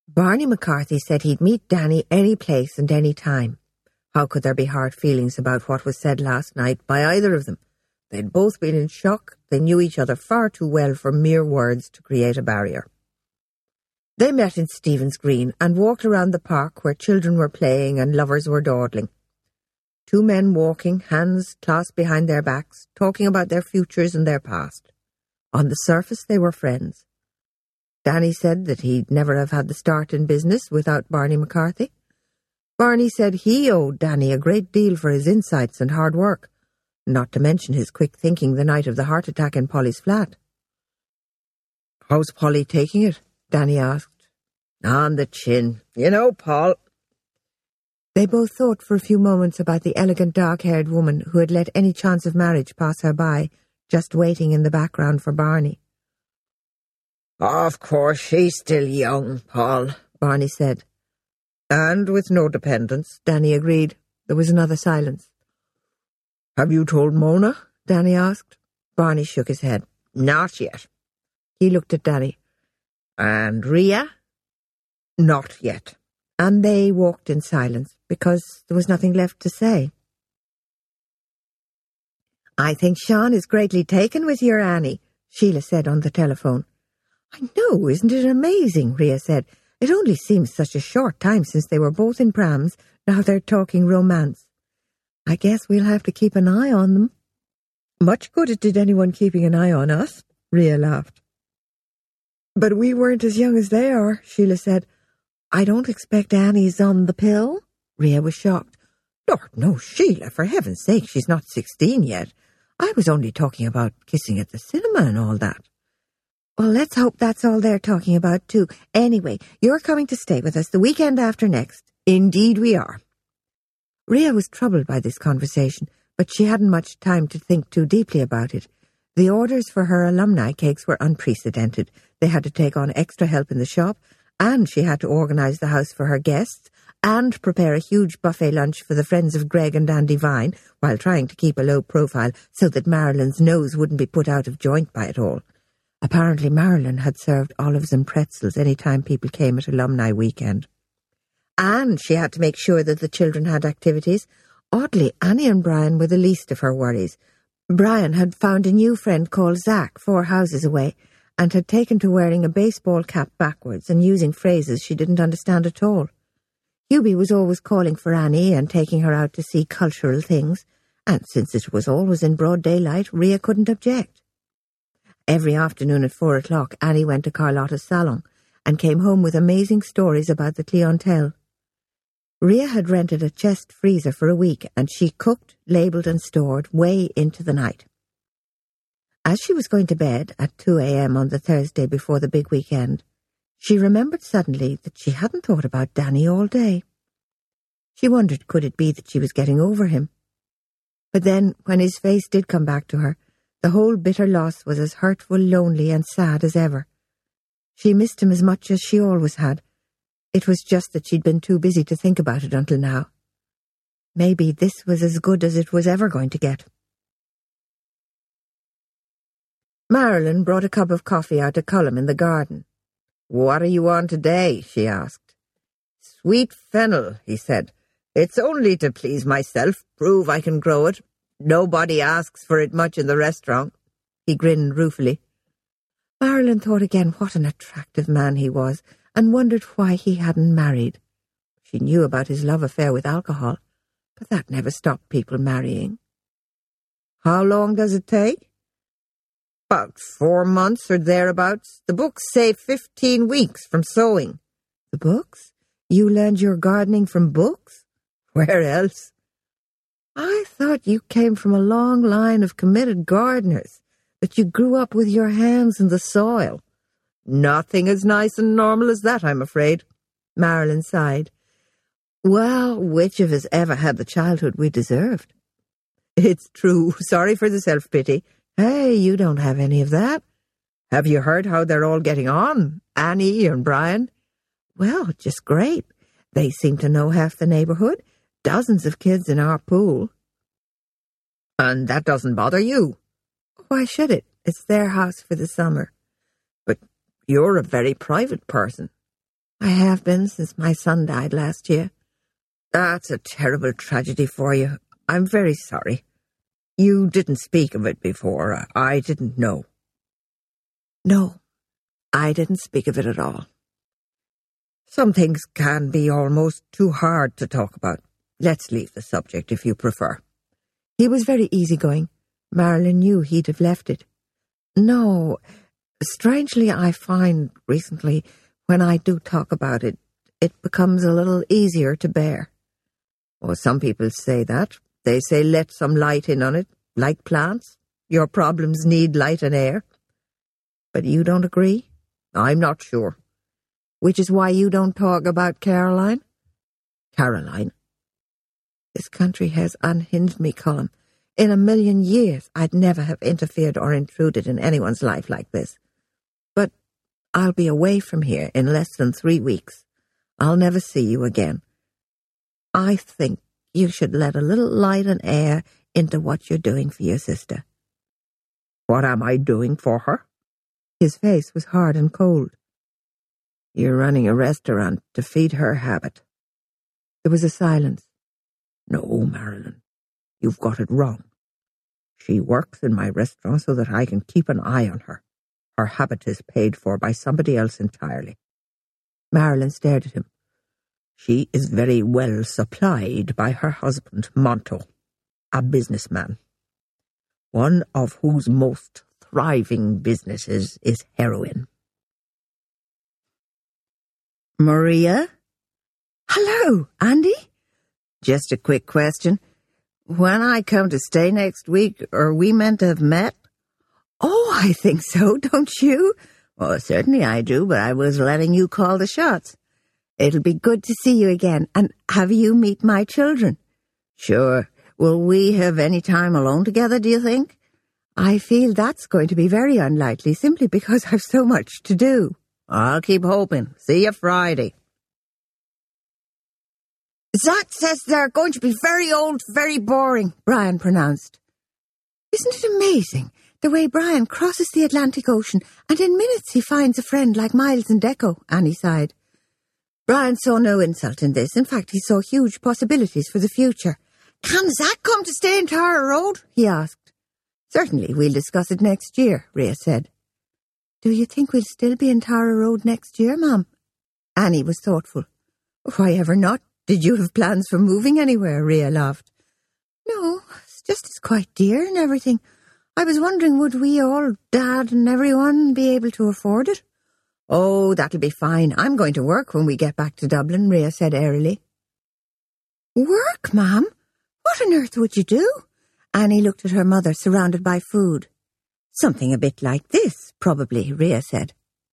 Barney McCarthy said he'd meet Danny any place and any time. How could there be hard feelings about what was said last night by either of them? They'd both been in shock. They knew each other far too well for mere words to create a barrier. They met in Stephen's Green and walked around the park where children were playing and lovers were dawdling. Two men walking, hands clasped behind their backs, talking about their futures and their past. On the surface, they were friends. Danny said that he'd never have had the start in business without Barney McCarthy. Barney said he owed Danny a great deal for his insights and hard work, not to mention his quick thinking the night of the heart attack in Polly's flat. "How's Polly taking it?" Danny asked. "On the chin. You know, Paul." They both thought for a few moments about the elegant dark-haired woman who had let any chance of marriage pass her by, just waiting in the background for Barney. "Of course, she's still young, Paul," Barney said. "And with no dependents," Danny agreed. There was another silence. "Have you told Mona?" Danny asked. Barney shook his head. "Not yet." He looked at Danny. "And Ria?" "Not yet." And they walked in silence, because there was nothing left to say. "I think Sean is greatly taken with your Annie," Sheila said on the telephone. "I know, isn't it amazing?" Ria said. "It only seems such a short time since they were both in prams. Now they're talking romance. I guess we'll have to keep an eye on them." "Much good it did anyone keeping an eye on us," Ria laughed. "But we weren't as young as they are," Sheila said. "I don't expect Annie's on the pill." Ria was shocked. "Lord, no, Sheila, for heaven's sake, she's not 16 yet. I was only talking about kissing at the cinema and all that." "Well, let's hope that's all they're talking about, too. Anyway, you're coming to stay with us the weekend after next." "Indeed we are." Ria was troubled by this conversation, but she hadn't much time to think too deeply about it. The orders for her alumni cakes were unprecedented. They had to take on extra help in the shop, and she had to organise the house for her guests, and prepare a huge buffet lunch for the friends of Greg and Andy Vine, while trying to keep a low profile so that Marilyn's nose wouldn't be put out of joint by it all. Apparently Marilyn had served olives and pretzels any time people came at alumni weekend. And she had to make sure that the children had activities. Oddly, Annie and Brian were the least of her worries. Brian had found a new friend called Zach 4 houses away, and had taken to wearing a baseball cap backwards and using phrases she didn't understand at all. Hubie was always calling for Annie and taking her out to see cultural things, and since it was always in broad daylight, Ria couldn't object. Every afternoon at 4 o'clock, Annie went to Carlotta's salon and came home with amazing stories about the clientele. Ria had rented a chest freezer for a week, and she cooked, labelled and stored way into the night. As she was going to bed at 2 a.m. on the Thursday before the big weekend, she remembered suddenly that she hadn't thought about Danny all day. She wondered, could it be that she was getting over him? But then, when his face did come back to her, the whole bitter loss was as hurtful, lonely and sad as ever. She missed him as much as she always had. It was just that she'd been too busy to think about it until now. Maybe this was as good as it was ever going to get. Marilyn brought a cup of coffee out to Colm in the garden. "What are you on today?" she asked. "Sweet fennel," he said. "It's only to please myself, prove I can grow it. Nobody asks for it much in the restaurant." He grinned ruefully. Marilyn thought again what an attractive man he was, and wondered why he hadn't married. She knew about his love affair with alcohol, but that never stopped people marrying. "How long does it take?" "About 4 months or thereabouts. The books say 15 weeks from sowing." "The books? You learned your gardening from books?" "Where else?" "I thought you came from a long line of committed gardeners, that you grew up with your hands in the soil." "Nothing as nice and normal as that, I'm afraid." Marilyn sighed. "Well, which of us ever had the childhood we deserved?" "It's true. Sorry for the self-pity." "Hey, you don't have any of that." "Have you heard how they're all getting on? Annie and Brian?" "Well, just great. They seem to know half the neighbourhood. Dozens of kids in our pool." "And that doesn't bother you?" "Why should it? It's their house for the summer." "But you're a very private person." I have been since my son died last year. That's a terrible tragedy for you. I'm very sorry. You didn't speak of it before. I didn't know. No, I didn't speak of it at all. Some things can be almost too hard to talk about. Let's leave the subject if you prefer. He was very easygoing. Marilyn knew he'd have left it. No, strangely I find recently when I do talk about it, it becomes a little easier to bear. Well, some people say that. They say let some light in on it, like plants. Your problems need light and air. But you don't agree? I'm not sure. Which is why you don't talk about Caroline? Caroline? This country has unhinged me, Colm. In a million years, I'd never have interfered or intruded in anyone's life like this. But I'll be away from here in less than 3 weeks. I'll never see you again. I think you should let a little light and air into what you're doing for your sister. What am I doing for her? His face was hard and cold. You're running a restaurant to feed her habit. There was a silence. No, Marilyn, you've got it wrong. She works in my restaurant so that I can keep an eye on her. Her habit is paid for by somebody else entirely. Marilyn stared at him. She is very well supplied by her husband, Monto, a businessman, one of whose most thriving businesses is heroin. Maria? Hello, Andy? Just a quick question. When I come to stay next week, are we meant to have met? Oh, I think so, don't you? Well, certainly I do, but I was letting you call the shots. It'll be good to see you again, and have you meet my children. Sure. Will we have any time alone together, do you think? I feel that's going to be very unlikely, simply because I've so much to do. I'll keep hoping. See you Friday. Zach says they're going to be very old, very boring, Brian pronounced. Isn't it amazing, the way Brian crosses the Atlantic Ocean, and in minutes he finds a friend like Miles and Deco, Annie sighed. Brian saw no insult in this. In fact, he saw huge possibilities for the future. Can Zach come to stay in Tara Road? He asked. Certainly, we'll discuss it next year, Rhea said. Do you think we'll still be in Tara Road next year, Mum? Annie was thoughtful. Why ever not? Did you have plans for moving anywhere? Rhea laughed. No, it's just as quite dear and everything. I was wondering, would we all, Dad and everyone, be able to afford it? Oh, that'll be fine. I'm going to work when we get back to Dublin, Rhea said airily. Work, Ma'am? What on earth would you do? Annie looked at her mother, surrounded by food. Something a bit like this, probably, Rhea said.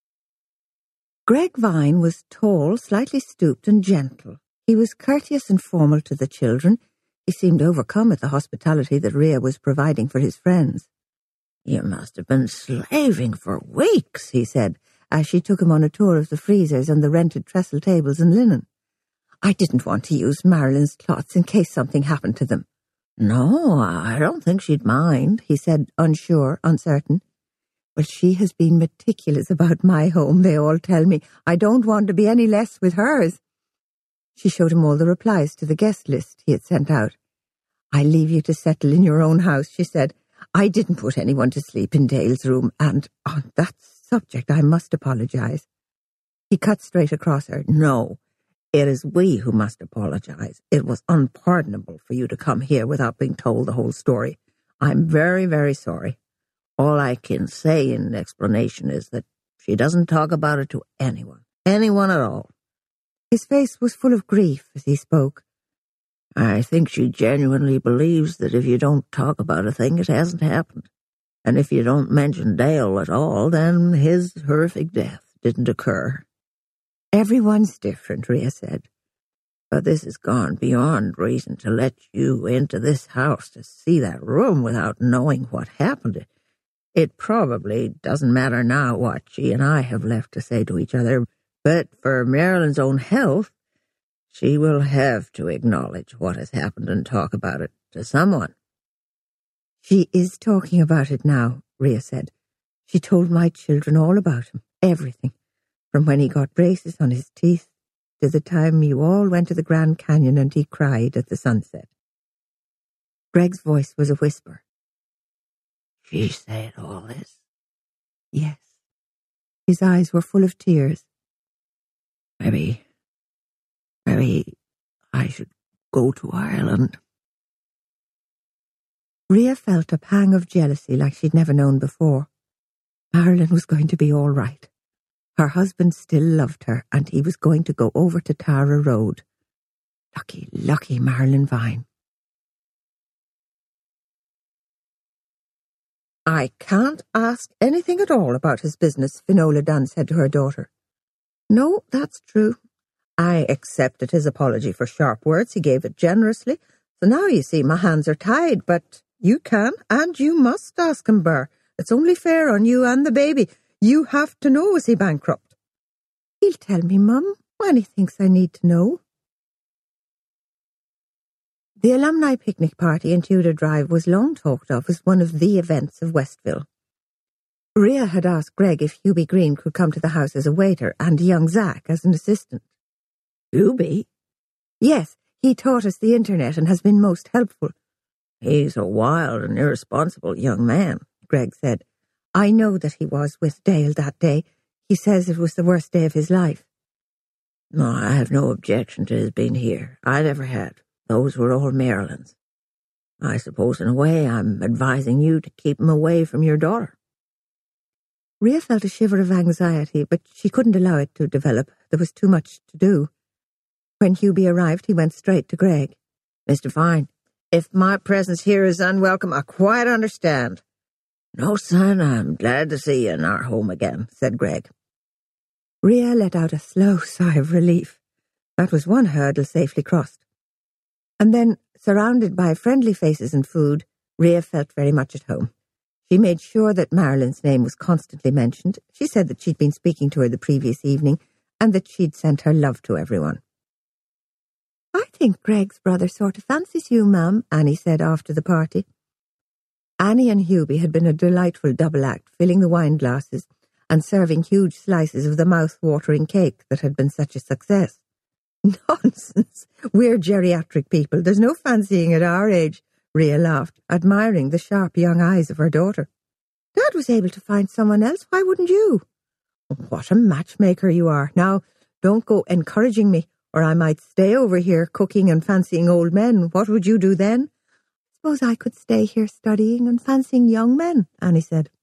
Greg Vine was tall, slightly stooped and gentle. He was courteous and formal to the children. He seemed overcome at the hospitality that Rhea was providing for his friends. You must have been slaving for weeks, he said, as she took him on a tour of the freezers and the rented trestle tables and linen. I didn't want to use Marilyn's cloths in case something happened to them. No, I don't think she'd mind, he said, unsure, uncertain. Well, she has been meticulous about my home, they all tell me. I don't want to be any less with hers. She showed him all the replies to the guest list he had sent out. I leave you to settle in your own house, she said. I didn't put anyone to sleep in Dale's room, and on that subject I must apologise. He cut straight across her. No, it is we who must apologise. It was unpardonable for you to come here without being told the whole story. I'm very, very sorry. All I can say in explanation is that she doesn't talk about it to anyone at all. His face was full of grief as he spoke. I think she genuinely believes that if you don't talk about a thing, it hasn't happened. And if you don't mention Dale at all, then his horrific death didn't occur. Everyone's different, Rhea said. But this has gone beyond reason to let you into this house to see that room without knowing what happened. It probably doesn't matter now what she and I have left to say to each other, but for Marilyn's own health, she will have to acknowledge what has happened and talk about it to someone. She is talking about it now, Rhea said. She told my children all about him, everything. from when he got braces on his teeth to the time you all went to the Grand Canyon and he cried at the sunset. Greg's voice was a whisper. She said all this? Yes. His eyes were full of tears. Maybe I should go to Ireland. Rhea felt a pang of jealousy like she'd never known before. Marilyn was going to be all right. Her husband still loved her, and he was going to go over to Tara Road. Lucky, lucky Marilyn Vine. I can't ask anything at all about his business, Finola Dunn said to her daughter. No, that's true. I accepted his apology for sharp words. He gave it generously. So now you see my hands are tied, but you can and you must ask him, Burr. It's only fair on you and the baby. You have to know, is he bankrupt? He'll tell me, Mum, when he thinks I need to know. The alumni picnic party in Tudor Drive was long talked of as one of the events of Westville. Rhea had asked Greg if Hubie Green could come to the house as a waiter and young Zach as an assistant. Hubie? Yes, he taught us the internet and has been most helpful. He's a wild and irresponsible young man, Greg said. I know that he was with Dale that day. He says it was the worst day of his life. No, I have no objection to his being here. I never had. Those were all Marilyn's. I suppose in a way I'm advising you to keep him away from your daughter. Rhea felt a shiver of anxiety, but she couldn't allow it to develop. There was too much to do. When Hubie arrived, he went straight to Greg. Mr. Vine, if my presence here is unwelcome, I quite understand. No, son, I'm glad to see you in our home again, said Greg. Rhea let out a slow sigh of relief. That was one hurdle safely crossed. And then, surrounded by friendly faces and food, Rhea felt very much at home. She made sure that Marilyn's name was constantly mentioned. She said that she'd been speaking to her the previous evening and that she'd sent her love to everyone. I think Greg's brother sort of fancies you, Ma'am, Annie said after the party. Annie and Hubie had been a delightful double act, filling the wine glasses and serving huge slices of the mouth-watering cake that had been such a success. Nonsense! We're geriatric people. There's no fancying at our age, Rhea laughed, admiring the sharp young eyes of her daughter. Dad was able to find someone else. Why wouldn't you? What a matchmaker you are. Now, don't go encouraging me, or I might stay over here cooking and fancying old men. What would you do then? Suppose I could stay here studying and fancying young men, Annie said.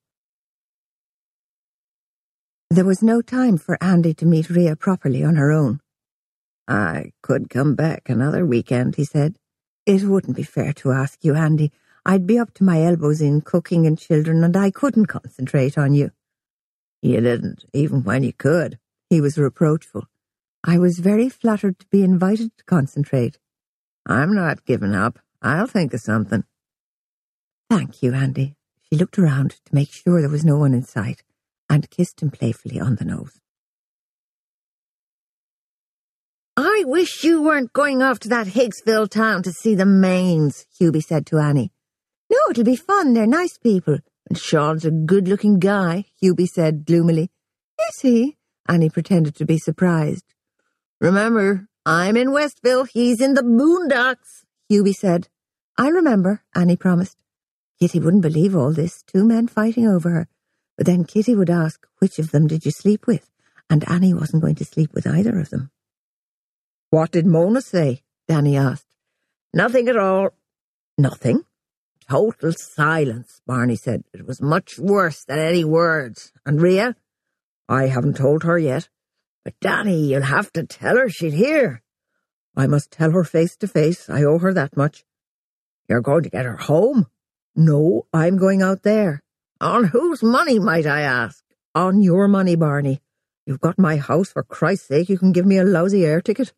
There was no time for Andy to meet Rhea properly on her own. I could come back another weekend, he said. It wouldn't be fair to ask you, Andy. I'd be up to my elbows in cooking and children, and I couldn't concentrate on you. You didn't, even when you could. He was reproachful. I was very flattered to be invited to concentrate. I'm not giving up. I'll think of something. Thank you, Andy. She looked around to make sure there was no one in sight and kissed him playfully on the nose. I wish you weren't going off to that Higgsville town to see the Mains, Hubie said to Annie. No, it'll be fun. They're nice people. And Sean's a good-looking guy, Hubie said gloomily. Is he? Annie pretended to be surprised. Remember, I'm in Westville. He's in the boondocks, Hubie said. I remember, Annie promised. Kitty wouldn't believe all this, 2 men fighting over her. But then Kitty would ask, which of them did you sleep with? And Annie wasn't going to sleep with either of them. What did Mona say? Danny asked. Nothing at all. Nothing? Total silence, Barney said. It was much worse than any words. And Rhea? I haven't told her yet. But Danny, you'll have to tell her she'd hear. I must tell her face to face. I owe her that much. You're going to get her home? No, I'm going out there. On whose money, might I ask? On your money, Barney. You've got my house, for Christ's sake. You can give me a lousy air ticket.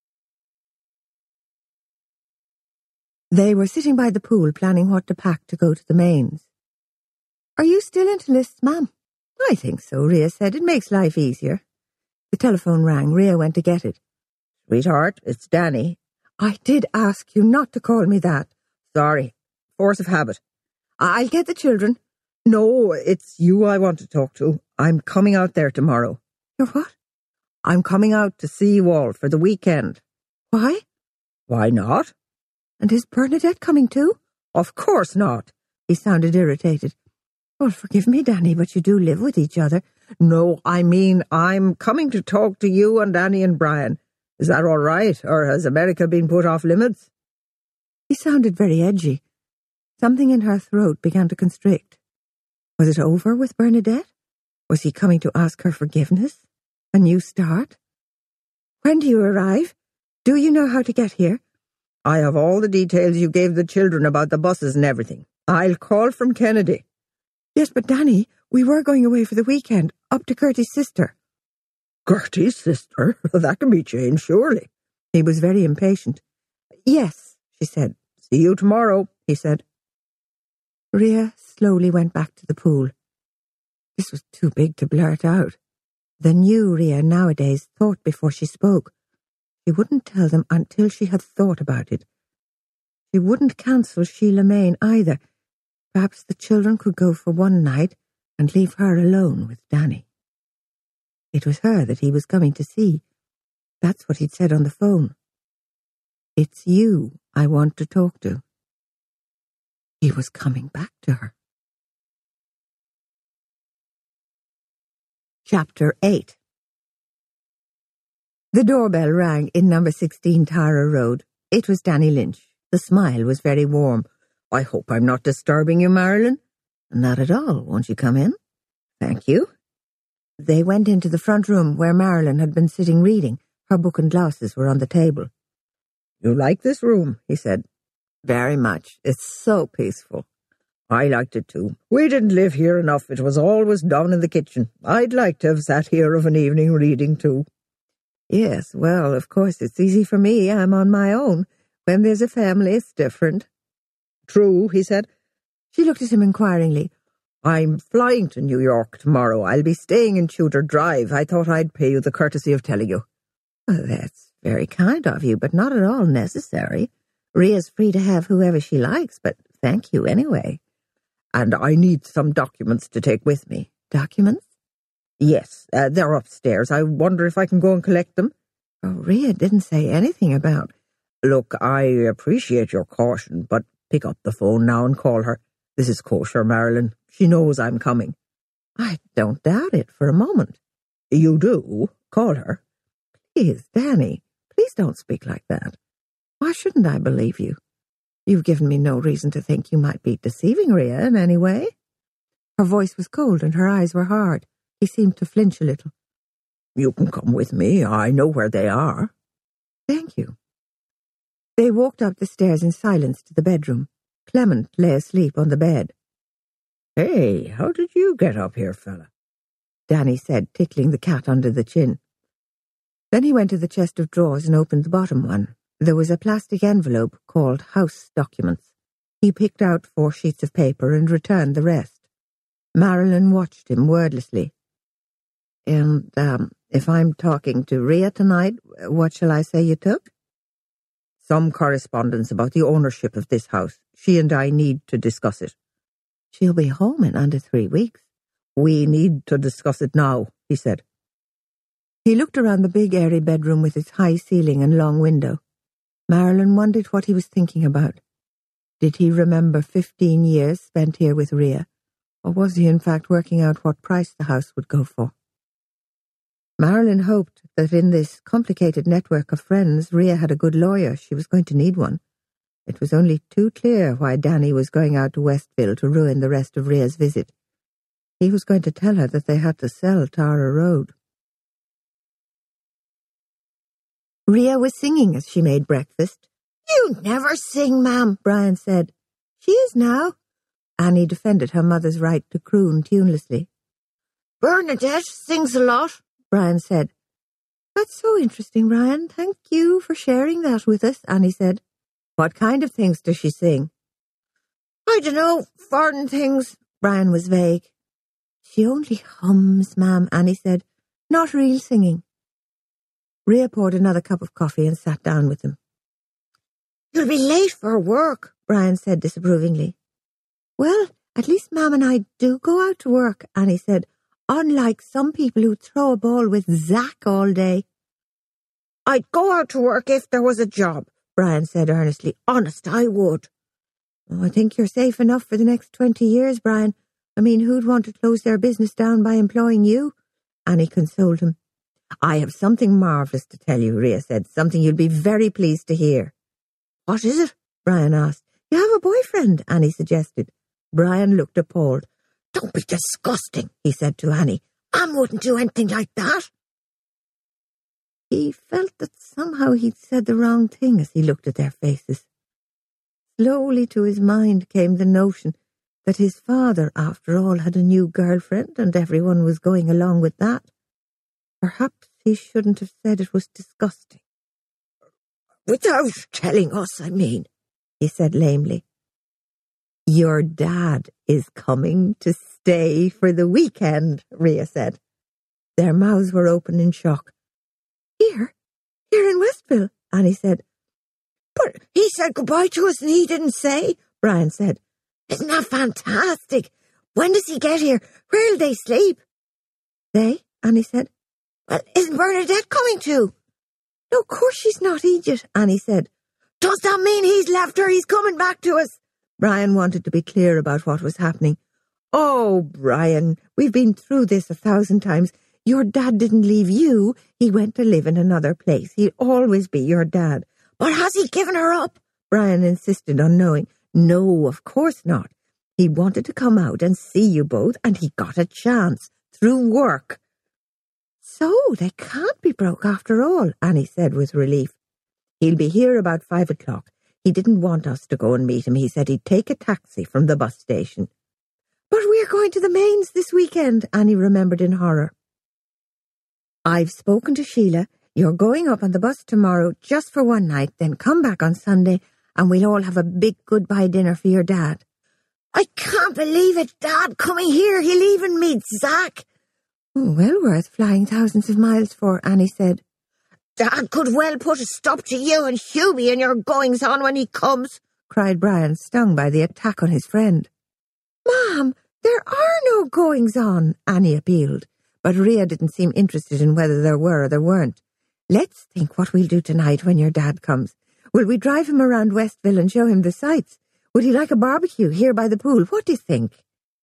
They were sitting by the pool planning what to pack to go to the Mains. Are you still into lists, ma'am? I think so, Rhea said. It makes life easier. The telephone rang. Rhea went to get it. Sweetheart, it's Danny. I did ask you not to call me that. Sorry. Force of habit. I'll get the children. No, it's you I want to talk to. I'm coming out there tomorrow. You're what? I'm coming out to see you all for the weekend. Why? Why not? And is Bernadette coming too? Of course not. He sounded irritated. Well, forgive me, Danny, but you do live with each other. No, I mean, I'm coming to talk to you and Annie and Brian. Is that all right, or has America been put off limits? He sounded very edgy. Something in her throat began to constrict. Was it over with Bernadette? Was he coming to ask her forgiveness? A new start? When do you arrive? Do you know how to get here? I have all the details you gave the children about the buses and everything. I'll call from Kennedy. Yes, but Danny, we were going away for the weekend, up to Gertie's sister. Gertie's sister? That can be changed, surely. He was very impatient. Yes, she said. See you tomorrow, he said. Ria slowly went back to the pool. This was too big to blurt out. The new Ria nowadays thought before she spoke. She wouldn't tell them until she had thought about it. She wouldn't cancel Sheila Mayne either. Perhaps the children could go for one night and leave her alone with Danny. It was her that he was coming to see. That's what he'd said on the phone. It's you I want to talk to. He was coming back to her. Chapter 8. The doorbell rang in number 16 Tara Road. It was Danny Lynch. The smile was very warm. I hope I'm not disturbing you, Marilyn. Not at all. Won't you come in? Thank you. They went into the front room where Marilyn had been sitting reading. Her book and glasses were on the table. You like this room, he said. Very much. It's so peaceful. I liked it too. We didn't live here enough. It was always down in the kitchen. I'd like to have sat here of an evening reading too. Yes, well, of course it's easy for me. I'm on my own. When there's a family, it's different. True, he said. She looked at him inquiringly. I'm flying to New York tomorrow. I'll be staying in Tudor Drive. I thought I'd pay you the courtesy of telling you. Well, that's very kind of you, but not at all necessary. Ria's free to have whoever she likes, but thank you anyway. And I need some documents to take with me. Documents? Yes, they're upstairs. I wonder if I can go and collect them. Oh, Ria didn't say anything about... Look, I appreciate your caution, but pick up the phone now and call her. This is kosher, Marilyn. She knows I'm coming. I don't doubt it for a moment. You do? Call her. Please, Danny, please don't speak like that. Why shouldn't I believe you? You've given me no reason to think you might be deceiving Ria in any way. Her voice was cold and her eyes were hard. He seemed to flinch a little. You can come with me. I know where they are. Thank you. They walked up the stairs in silence to the bedroom. Clement lay asleep on the bed. Hey, how did you get up here, fella? Danny said, tickling the cat under the chin. Then he went to the chest of drawers and opened the bottom one. There was a plastic envelope called House Documents. He picked out 4 sheets of paper and returned the rest. Marilyn watched him wordlessly. And, if I'm talking to Ria tonight, what shall I say you took? Some correspondence about the ownership of this house. She and I need to discuss it. She'll be home in under 3 weeks. We need to discuss it now, he said. He looked around the big airy bedroom with its high ceiling and long window. Marilyn wondered what he was thinking about. Did he remember 15 years spent here with Ria, or was he in fact working out what price the house would go for? Marilyn hoped that in this complicated network of friends, Ria had a good lawyer. She was going to need one. It was only too clear why Danny was going out to Westville to ruin the rest of Ria's visit. He was going to tell her that they had to sell Tara Road. Ria was singing as she made breakfast. "You never sing, ma'am," Brian said. "She is now." Annie defended her mother's right to croon tunelessly. "Bernadette sings a lot," Brian said. "That's so interesting, Brian. Thank you for sharing that with us," Annie said. "What kind of things does she sing?" "I dunno, foreign things." Brian was vague. "She only hums, ma'am," Annie said. "Not real singing." Ria poured another cup of coffee and sat down with him. "You'll be late for work," Brian said disapprovingly. "Well, at least Ma'am and I do go out to work," Annie said. unlike some people who throw a ball with Zach all day. I'd go out to work if there was a job, Brian said earnestly. Honest, I would. Oh, I think you're safe enough for the next 20 years, Brian. I mean, who'd want to close their business down by employing you? Annie consoled him. I have something marvellous to tell you, Ria said, something you'll be very pleased to hear. What is it? Brian asked. You have a boyfriend, Annie suggested. Brian looked appalled. Don't be disgusting, he said to Annie. Anne wouldn't do anything like that. He felt that somehow he'd said the wrong thing as he looked at their faces. Slowly to his mind came the notion that his father, after all, had a new girlfriend and everyone was going along with that. Perhaps he shouldn't have said it was disgusting. Without telling us, I mean, he said lamely. Your dad is coming to stay for the weekend, Ria said. Their mouths were open in shock. Here in Westville, Annie said. But he said goodbye to us and he didn't say, Brian said. Isn't that fantastic? When does he get here? Where'll they sleep? They? Annie said. Well, isn't Bernadette coming too? No, of course she's not, Egypt, Annie said. Does that mean he's left her? He's coming back to us? Brian wanted to be clear about what was happening. Oh, Brian, we've been through this 1,000 times. Your dad didn't leave you. He went to live in another place. He'd always be your dad. But has he given her up? Brian insisted on knowing. No, of course not. He wanted to come out and see you both, and he got a chance through work. So they can't be broke after all, Annie said with relief. He'll be here about 5 o'clock. He didn't want us to go and meet him. He said he'd take a taxi from the bus station. But we're going to the Mains this weekend, Annie remembered in horror. I've spoken to Sheila. You're going up on the bus tomorrow just for one night, then come back on Sunday and we'll all have a big goodbye dinner for your dad. I can't believe it, Dad coming here. He'll even meet Zach. Oh, well worth flying thousands of miles for, Annie said. Dad could well put a stop to you and Hubie and your goings-on when he comes, cried Brian, stung by the attack on his friend. Ma'am, there are no goings-on, Annie appealed, but Ria didn't seem interested in whether there were or there weren't. Let's think what we'll do tonight when your dad comes. Will we drive him around Westville and show him the sights? Would he like a barbecue here by the pool? What do you think?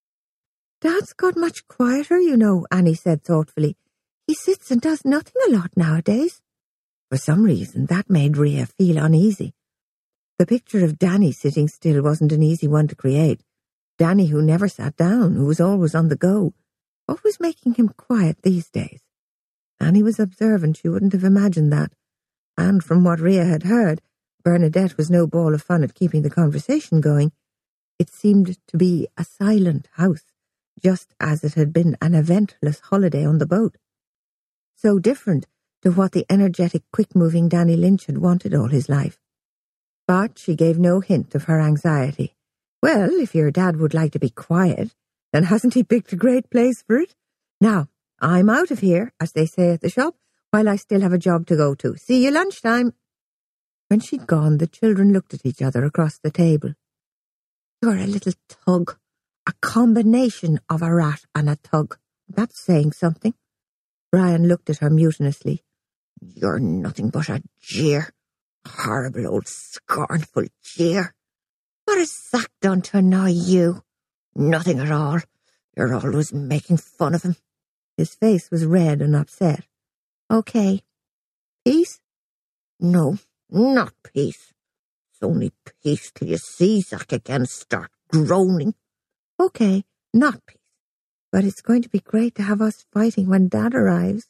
Dad's got much quieter, you know, Annie said thoughtfully. He sits and does nothing a lot nowadays. For some reason, that made Ria feel uneasy. The picture of Danny sitting still wasn't an easy one to create. Danny who never sat down, who was always on the go. What was making him quiet these days? Annie was observant. She wouldn't have imagined that. And from what Ria had heard, Bernadette was no ball of fun at keeping the conversation going. It seemed to be a silent house, just as it had been an eventless holiday on the boat. So different to what the energetic, quick-moving Danny Lynch had wanted all his life. But she gave no hint of her anxiety. Well, if your dad would like to be quiet, then hasn't he picked a great place for it? Now, I'm out of here, as they say at the shop, while I still have a job to go to. See you lunchtime. When she'd gone, the children looked at each other across the table. You're a little tug. A combination of a rat and a tug. That's saying something. Brian looked at her mutinously. You're nothing but a jeer. Horrible old scornful jeer. What has Zach done to annoy you? Nothing at all. You're always making fun of him. His face was red and upset. Okay. Peace? No, not peace. It's only peace till you see Zach again start groaning. Okay, not peace. But it's going to be great to have us fighting when Dad arrives.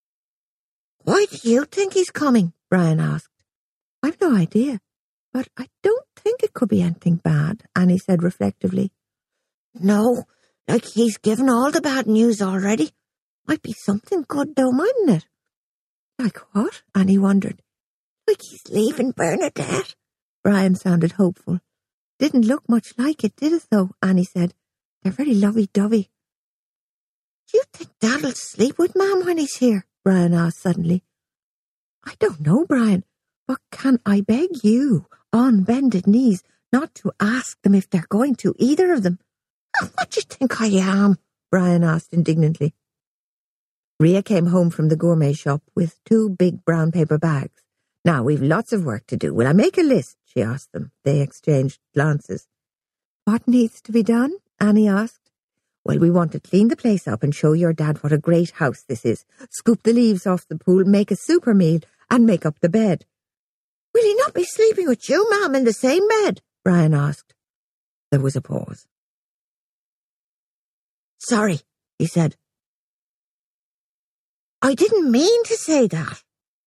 Why do you think he's coming? Brian asked. I've no idea, but I don't think it could be anything bad, Annie said reflectively. No, like he's given all the bad news already. Might be something good though, mightn't it? Like what? Annie wondered. Like he's leaving Bernadette. Brian sounded hopeful. Didn't look much like it, did it though? Annie said. They're very lovey-dovey. Do you think Dad'll sleep with Mum when he's here? Brian asked suddenly. I don't know, Brian, but can I beg you, on bended knees, not to ask them if they're going to, either of them? What do you think I am? Brian asked indignantly. Ria came home from the gourmet shop with 2 big brown paper bags. "Now, we've lots of work to do. Will I make a list?" she asked them. They exchanged glances. "What needs to be done?" Annie asked. "Well, we want to clean the place up and show your dad what a great house this is. Scoop the leaves off the pool, make a super meal, and make up the bed." "Will he not be sleeping with you, ma'am, in the same bed?" Brian asked. There was a pause. "Sorry," he said. "I didn't mean to say that."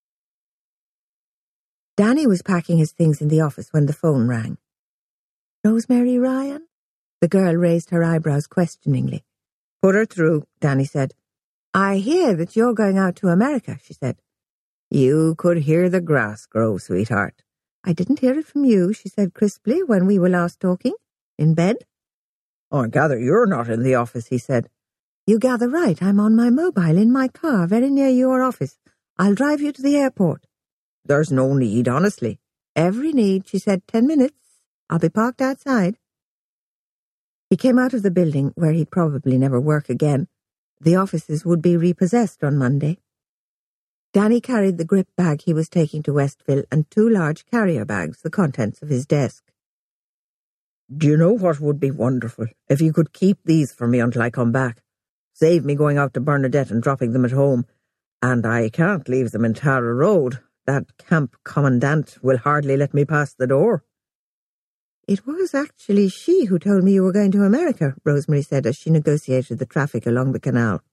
Danny was packing his things in the office when the phone rang. "Rosemary Ryan?" The girl raised her eyebrows questioningly. "Put her through," Danny said. "I hear that you're going out to America," she said. "You could hear the grass grow, sweetheart." "I didn't hear it from you," she said crisply when we were last talking. "In bed?" "I gather you're not in the office," he said. "You gather right. I'm on my mobile in my car, very near your office. I'll drive you to the airport." "There's no need, honestly." "Every need," she said. 10 minutes. I'll be parked outside. He came out of the building where he'd probably never work again. The offices would be repossessed on Monday. Danny carried the grip bag he was taking to Westville and 2 large carrier bags, the contents of his desk. "Do you know what would be wonderful? If you could keep these for me until I come back. Save me going out to Bernadette and dropping them at home. And I can't leave them in Tara Road. That camp commandant will hardly let me pass the door." "It was actually she who told me you were going to America," Rosemary said as she negotiated the traffic along the canal.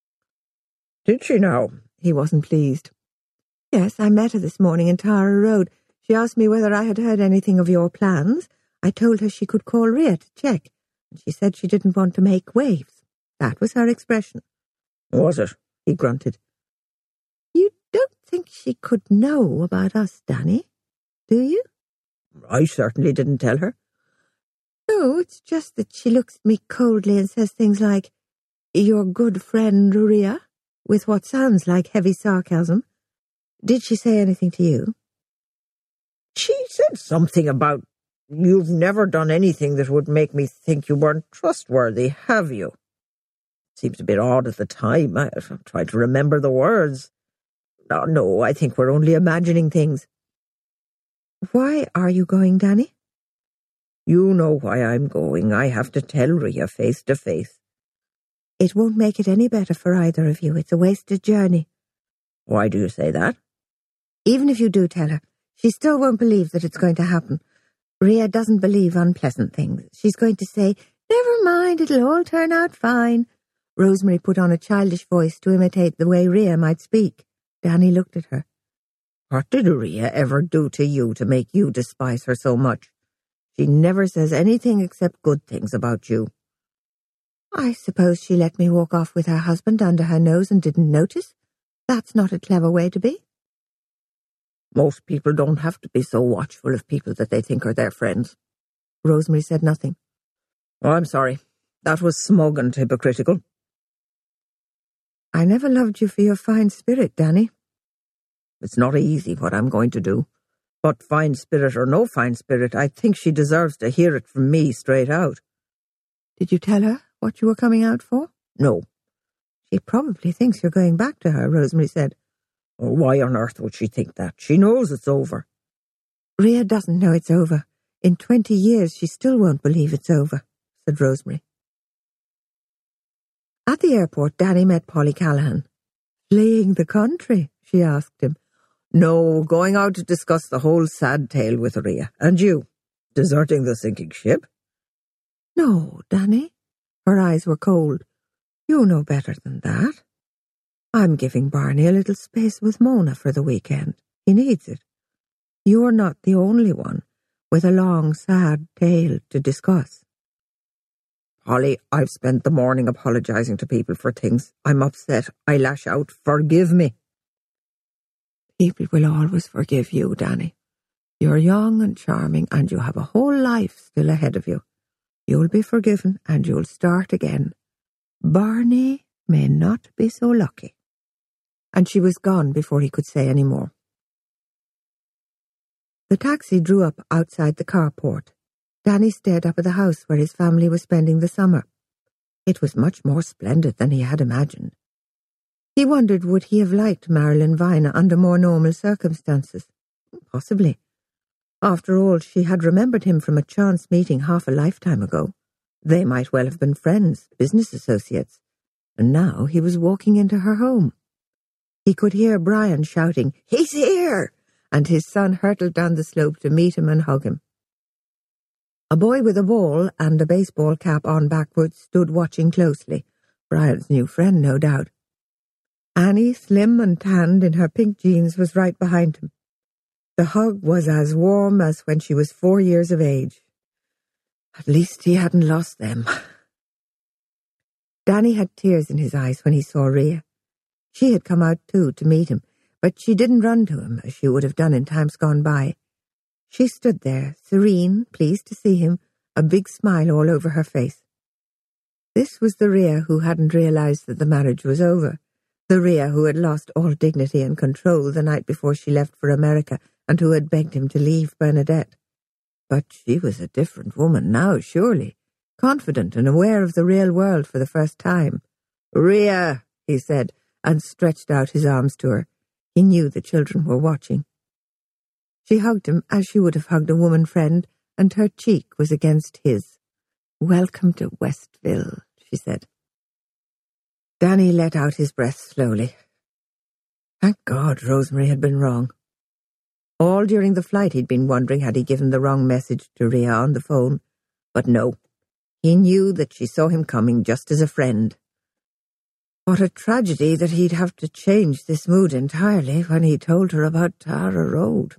"Did she now?" He wasn't pleased. "Yes, I met her this morning in Tara Road. She asked me whether I had heard anything of your plans. I told her she could call Ria to check, and she said she didn't want to make waves. That was her expression." "Was it?" he grunted. "You don't think she could know about us, Danny, do you?" "I certainly didn't tell her." "No, it's just that she looks at me coldly and says things like, 'Your good friend Ria,' with what sounds like heavy sarcasm. Did she say anything to you?" "She said something about, 'You've never done anything that would make me think you weren't trustworthy, have you?' Seems a bit odd at the time. I'm trying to remember the words. No, I think we're only imagining things." "Why are you going, Danny?" "You know why I'm going. I have to tell Ria face to face." "It won't make it any better for either of you. It's a wasted journey." "Why do you say that?" "Even if you do tell her, she still won't believe that it's going to happen. Ria doesn't believe unpleasant things. She's going to say, 'Never mind, it'll all turn out fine.'" Rosemary put on a childish voice to imitate the way Ria might speak. Danny looked at her. "What did Ria ever do to you to make you despise her so much? She never says anything except good things about you." "I suppose she let me walk off with her husband under her nose and didn't notice. That's not a clever way to be." "Most people don't have to be so watchful of people that they think are their friends." Rosemary said nothing. "Oh, I'm sorry. That was smug and hypocritical." "I never loved you for your fine spirit, Danny." "It's not easy what I'm going to do. But fine spirit or no fine spirit, I think she deserves to hear it from me straight out." "Did you tell her what you were coming out for?" "No." "She probably thinks you're going back to her," Rosemary said. "Oh, why on earth would she think that? She knows it's over." "Ria doesn't know it's over. In 20 years she still won't believe it's over," said Rosemary. At the airport, Danny met Polly Callahan. "Fleeing the country?" she asked him. "No, going out to discuss the whole sad tale with Ria. And you, deserting the sinking ship?" "No, Danny." Her eyes were cold. "You know better than that. I'm giving Barney a little space with Mona for the weekend. He needs it. You're not the only one with a long, sad tale to discuss." "Polly, I've spent the morning apologizing to people for things. I'm upset. I lash out. Forgive me." "People will always forgive you, Danny. You're young and charming, and you have a whole life still ahead of you. You'll be forgiven, and you'll start again. Barney may not be so lucky." And she was gone before he could say any more. The taxi drew up outside the carport. Danny stared up at the house where his family was spending the summer. It was much more splendid than he had imagined. He wondered, would he have liked Marilyn Vine under more normal circumstances? Possibly. After all, she had remembered him from a chance meeting half a lifetime ago. They might well have been friends, business associates, and now he was walking into her home. He could hear Brian shouting, "He's here!" and his son hurtled down the slope to meet him and hug him. A boy with a ball and a baseball cap on backwards stood watching closely. Brian's new friend, no doubt. Annie, slim and tanned in her pink jeans, was right behind him. The hug was as warm as when she was 4 years of age. At least he hadn't lost them. Danny had tears in his eyes when he saw Rhea. She had come out too to meet him, but she didn't run to him as she would have done in times gone by. She stood there, serene, pleased to see him, a big smile all over her face. This was the Rhea who hadn't realized that the marriage was over, the Rhea who had lost all dignity and control the night before she left for America and who had begged him to leave Bernadette. But she was a different woman now, surely, confident and aware of the real world for the first time. "Rhea," he said, and stretched out his arms to her. He knew the children were watching. She hugged him as she would have hugged a woman friend, and her cheek was against his. "Welcome to Westville," she said. Danny let out his breath slowly. Thank God Rosemary had been wrong. All during the flight he'd been wondering had he given the wrong message to Rhea on the phone. But no, he knew that she saw him coming just as a friend. What a tragedy that he'd have to change this mood entirely when he told her about Tara Road.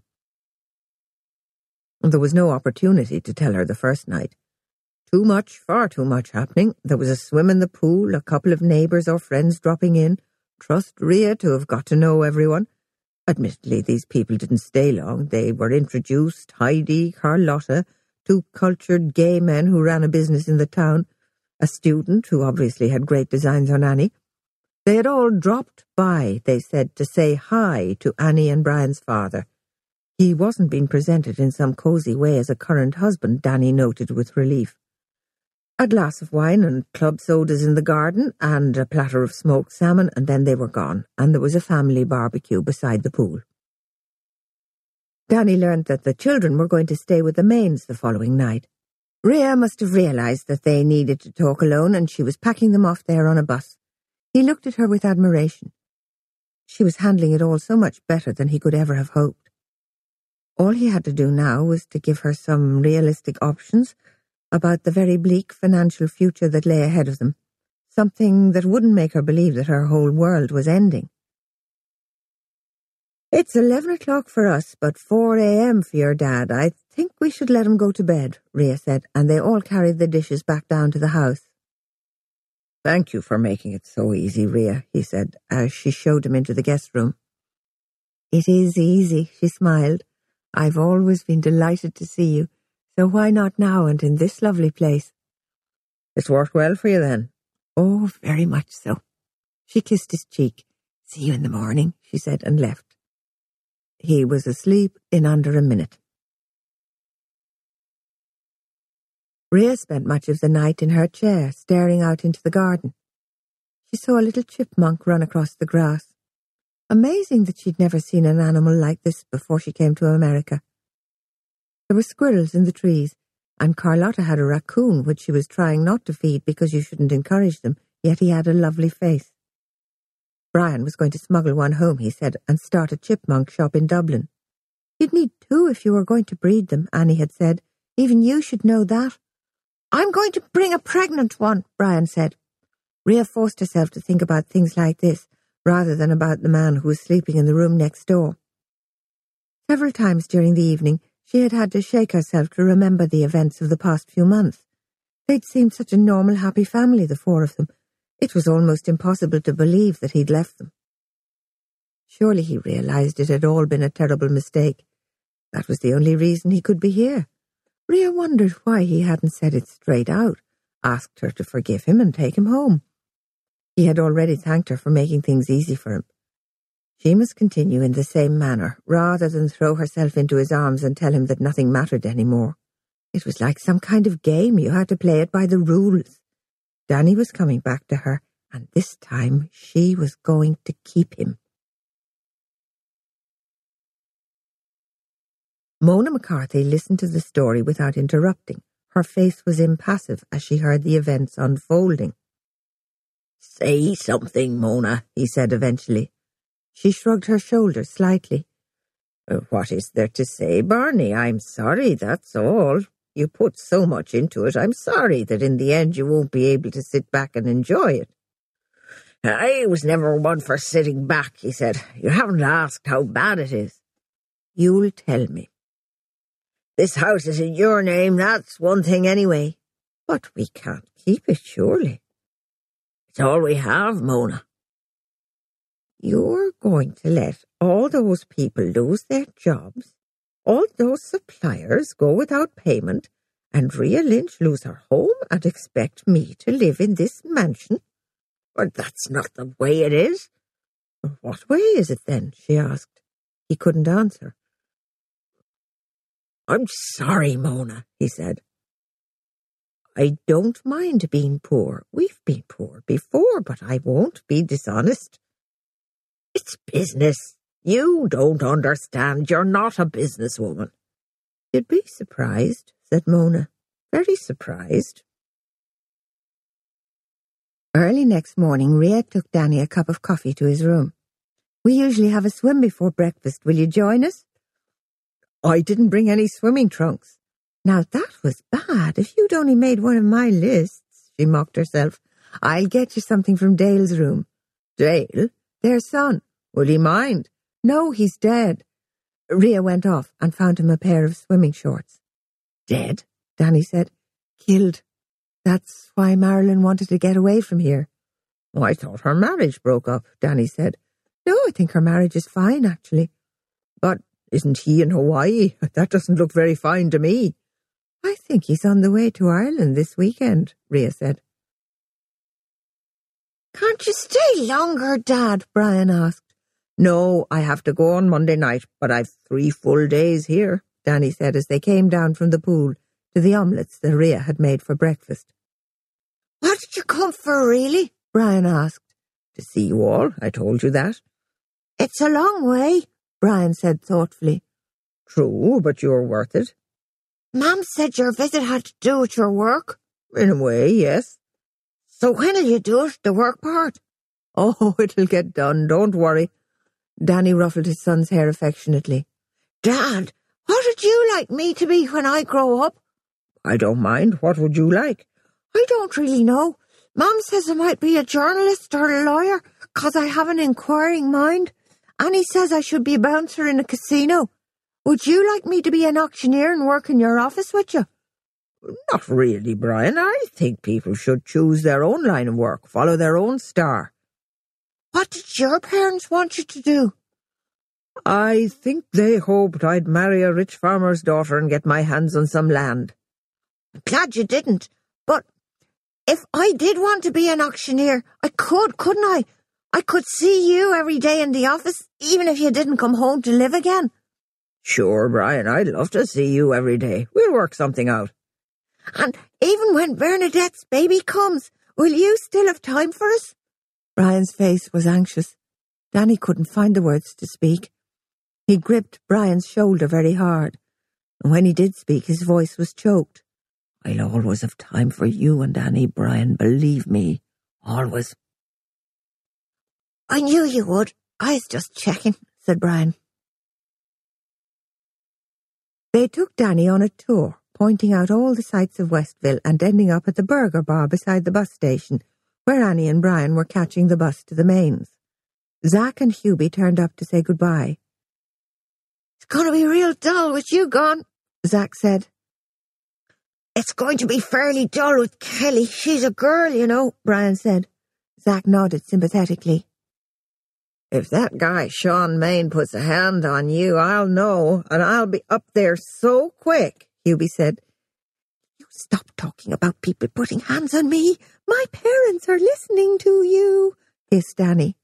There was no opportunity to tell her the first night. Too much, far too much happening. There was a swim in the pool, a couple of neighbours or friends dropping in. Trust Rhea to have got to know everyone. Admittedly, these people didn't stay long. They were introduced, Heidi, Carlotta, two cultured gay men who ran a business in the town, a student who obviously had great designs on Annie. They had all dropped by, they said, to say hi to Annie and Brian's father. He wasn't being presented in some cosy way as a current husband, Danny noted with relief. A glass of wine and club sodas in the garden, and a platter of smoked salmon, and then they were gone, and there was a family barbecue beside the pool. Danny learned that the children were going to stay with the Mains the following night. Rhea must have realized that they needed to talk alone, and she was packing them off there on a bus. He looked at her with admiration. She was handling it all so much better than he could ever have hoped. All he had to do now was to give her some realistic options about the very bleak financial future that lay ahead of them, something that wouldn't make her believe that her whole world was ending. "It's 11 o'clock for us, but 4 a.m. for your dad. I think we should let him go to bed," Rhea said, and they all carried the dishes back down to the house. "Thank you for making it so easy, Rhea," he said, as she showed him into the guest room. "It is easy," she smiled. "I've always been delighted to see you, so why not now and in this lovely place?" "It's worked well for you then?" "Oh, very much so." She kissed his cheek. "See you in the morning," she said, and left. He was asleep in under a minute. Rhea spent much of the night in her chair, staring out into the garden. She saw a little chipmunk run across the grass. Amazing that she'd never seen an animal like this before she came to America. There were squirrels in the trees, and Carlotta had a raccoon which she was trying not to feed because you shouldn't encourage them, yet he had a lovely face. Brian was going to smuggle one home, he said, and start a chipmunk shop in Dublin. "You'd need 2 if you were going to breed them," Annie had said. "Even you should know that." "I'm going to bring a pregnant one," Brian said. Rhea forced herself to think about things like this, rather than about the man who was sleeping in the room next door. Several times during the evening, she had had to shake herself to remember the events of the past few months. They'd seemed such a normal, happy family, the 4 of them. It was almost impossible to believe that he'd left them. Surely he realized it had all been a terrible mistake. That was the only reason he could be here. Rhea wondered why he hadn't said it straight out, asked her to forgive him and take him home. He had already thanked her for making things easy for him. She must continue in the same manner, rather than throw herself into his arms and tell him that nothing mattered any more. It was like some kind of game. You had to play it by the rules. Danny was coming back to her, and this time she was going to keep him. Mona McCarthy listened to the story without interrupting. Her face was impassive as she heard the events unfolding. "Say something, Mona," he said eventually. She shrugged her shoulders slightly. "What is there to say, Barney? I'm sorry, that's all. You put so much into it. I'm sorry that in the end you won't be able to sit back and enjoy it." "I was never one for sitting back," he said. "You haven't asked how bad it is." "You'll tell me." "This house is in your name, that's one thing anyway." "But we can't keep it, surely." "It's all we have, Mona." "You're going to let all those people lose their jobs, all those suppliers go without payment, and Rhea Lynch lose her home and expect me to live in this mansion?" "But that's not the way it is." "What way is it then?" she asked. He couldn't answer. "I'm sorry, Mona," he said. "I don't mind being poor. We've been poor before, but I won't be dishonest." "It's business. You don't understand. You're not a businesswoman." "You'd be surprised," said Mona. "Very surprised." Early next morning, Rhea took Danny a cup of coffee to his room. "We usually have a swim before breakfast. Will you join us?" "I didn't bring any swimming trunks." "Now that was bad. If you'd only made one of my lists," she mocked herself. "I'll get you something from Dale's room." "Dale? Their son. Will he mind?" "No, he's dead." Rhea went off and found him a pair of swimming shorts. "Dead?" Danny said. "Killed. That's why Marilyn wanted to get away from here." "I thought her marriage broke up," Danny said. "No, I think her marriage is fine, actually." "But isn't he in Hawaii? That doesn't look very fine to me." "I think he's on the way to Ireland this weekend," Rhea said. "Can't you stay longer, Dad?" Brian asked. "No, I have to go on Monday night, but I've 3 full days here," Danny said as they came down from the pool to the omelettes that Rhea had made for breakfast. "What did you come for, really?" Brian asked. "To see you all, I told you that." "It's a long way," Brian said thoughtfully. "True, but you're worth it." "Mum said your visit had to do with your work." "In a way, yes." "So when'll you do it, the work part?" "Oh, it'll get done, don't worry." Danny ruffled his son's hair affectionately. "Dad, what would you like me to be when I grow up?" "I don't mind. What would you like?" "I don't really know. Mum says I might be a journalist or a lawyer, 'cause I have an inquiring mind. Annie says I should be a bouncer in a casino. Would you like me to be an auctioneer and work in your office with you?" "Not really, Brian. I think people should choose their own line of work, follow their own star." "What did your parents want you to do?" "I think they hoped I'd marry a rich farmer's daughter and get my hands on some land." "I'm glad you didn't. But if I did want to be an auctioneer, I could, couldn't I? I could see you every day in the office, even if you didn't come home to live again." "Sure, Brian, I'd love to see you every day. We'll work something out." "And even when Bernadette's baby comes, will you still have time for us?" Brian's face was anxious. Danny couldn't find the words to speak. He gripped Brian's shoulder very hard, and when he did speak, his voice was choked. "I'll always have time for you and Annie, Brian, believe me. Always." "I knew you would. I was just checking," said Brian. They took Danny on a tour, pointing out all the sights of Westville and ending up at the burger bar beside the bus station, where Annie and Brian were catching the bus to the mains. Zach and Hubie turned up to say goodbye. "It's going to be real dull with you gone," Zach said. "It's going to be fairly dull with Kelly. She's a girl, you know," Brian said. Zach nodded sympathetically. "If that guy Sean Main puts a hand on you, I'll know, and I'll be up there so quick," Hubie said. "You stop talking about people putting hands on me. My parents are listening to you," hissed Danny.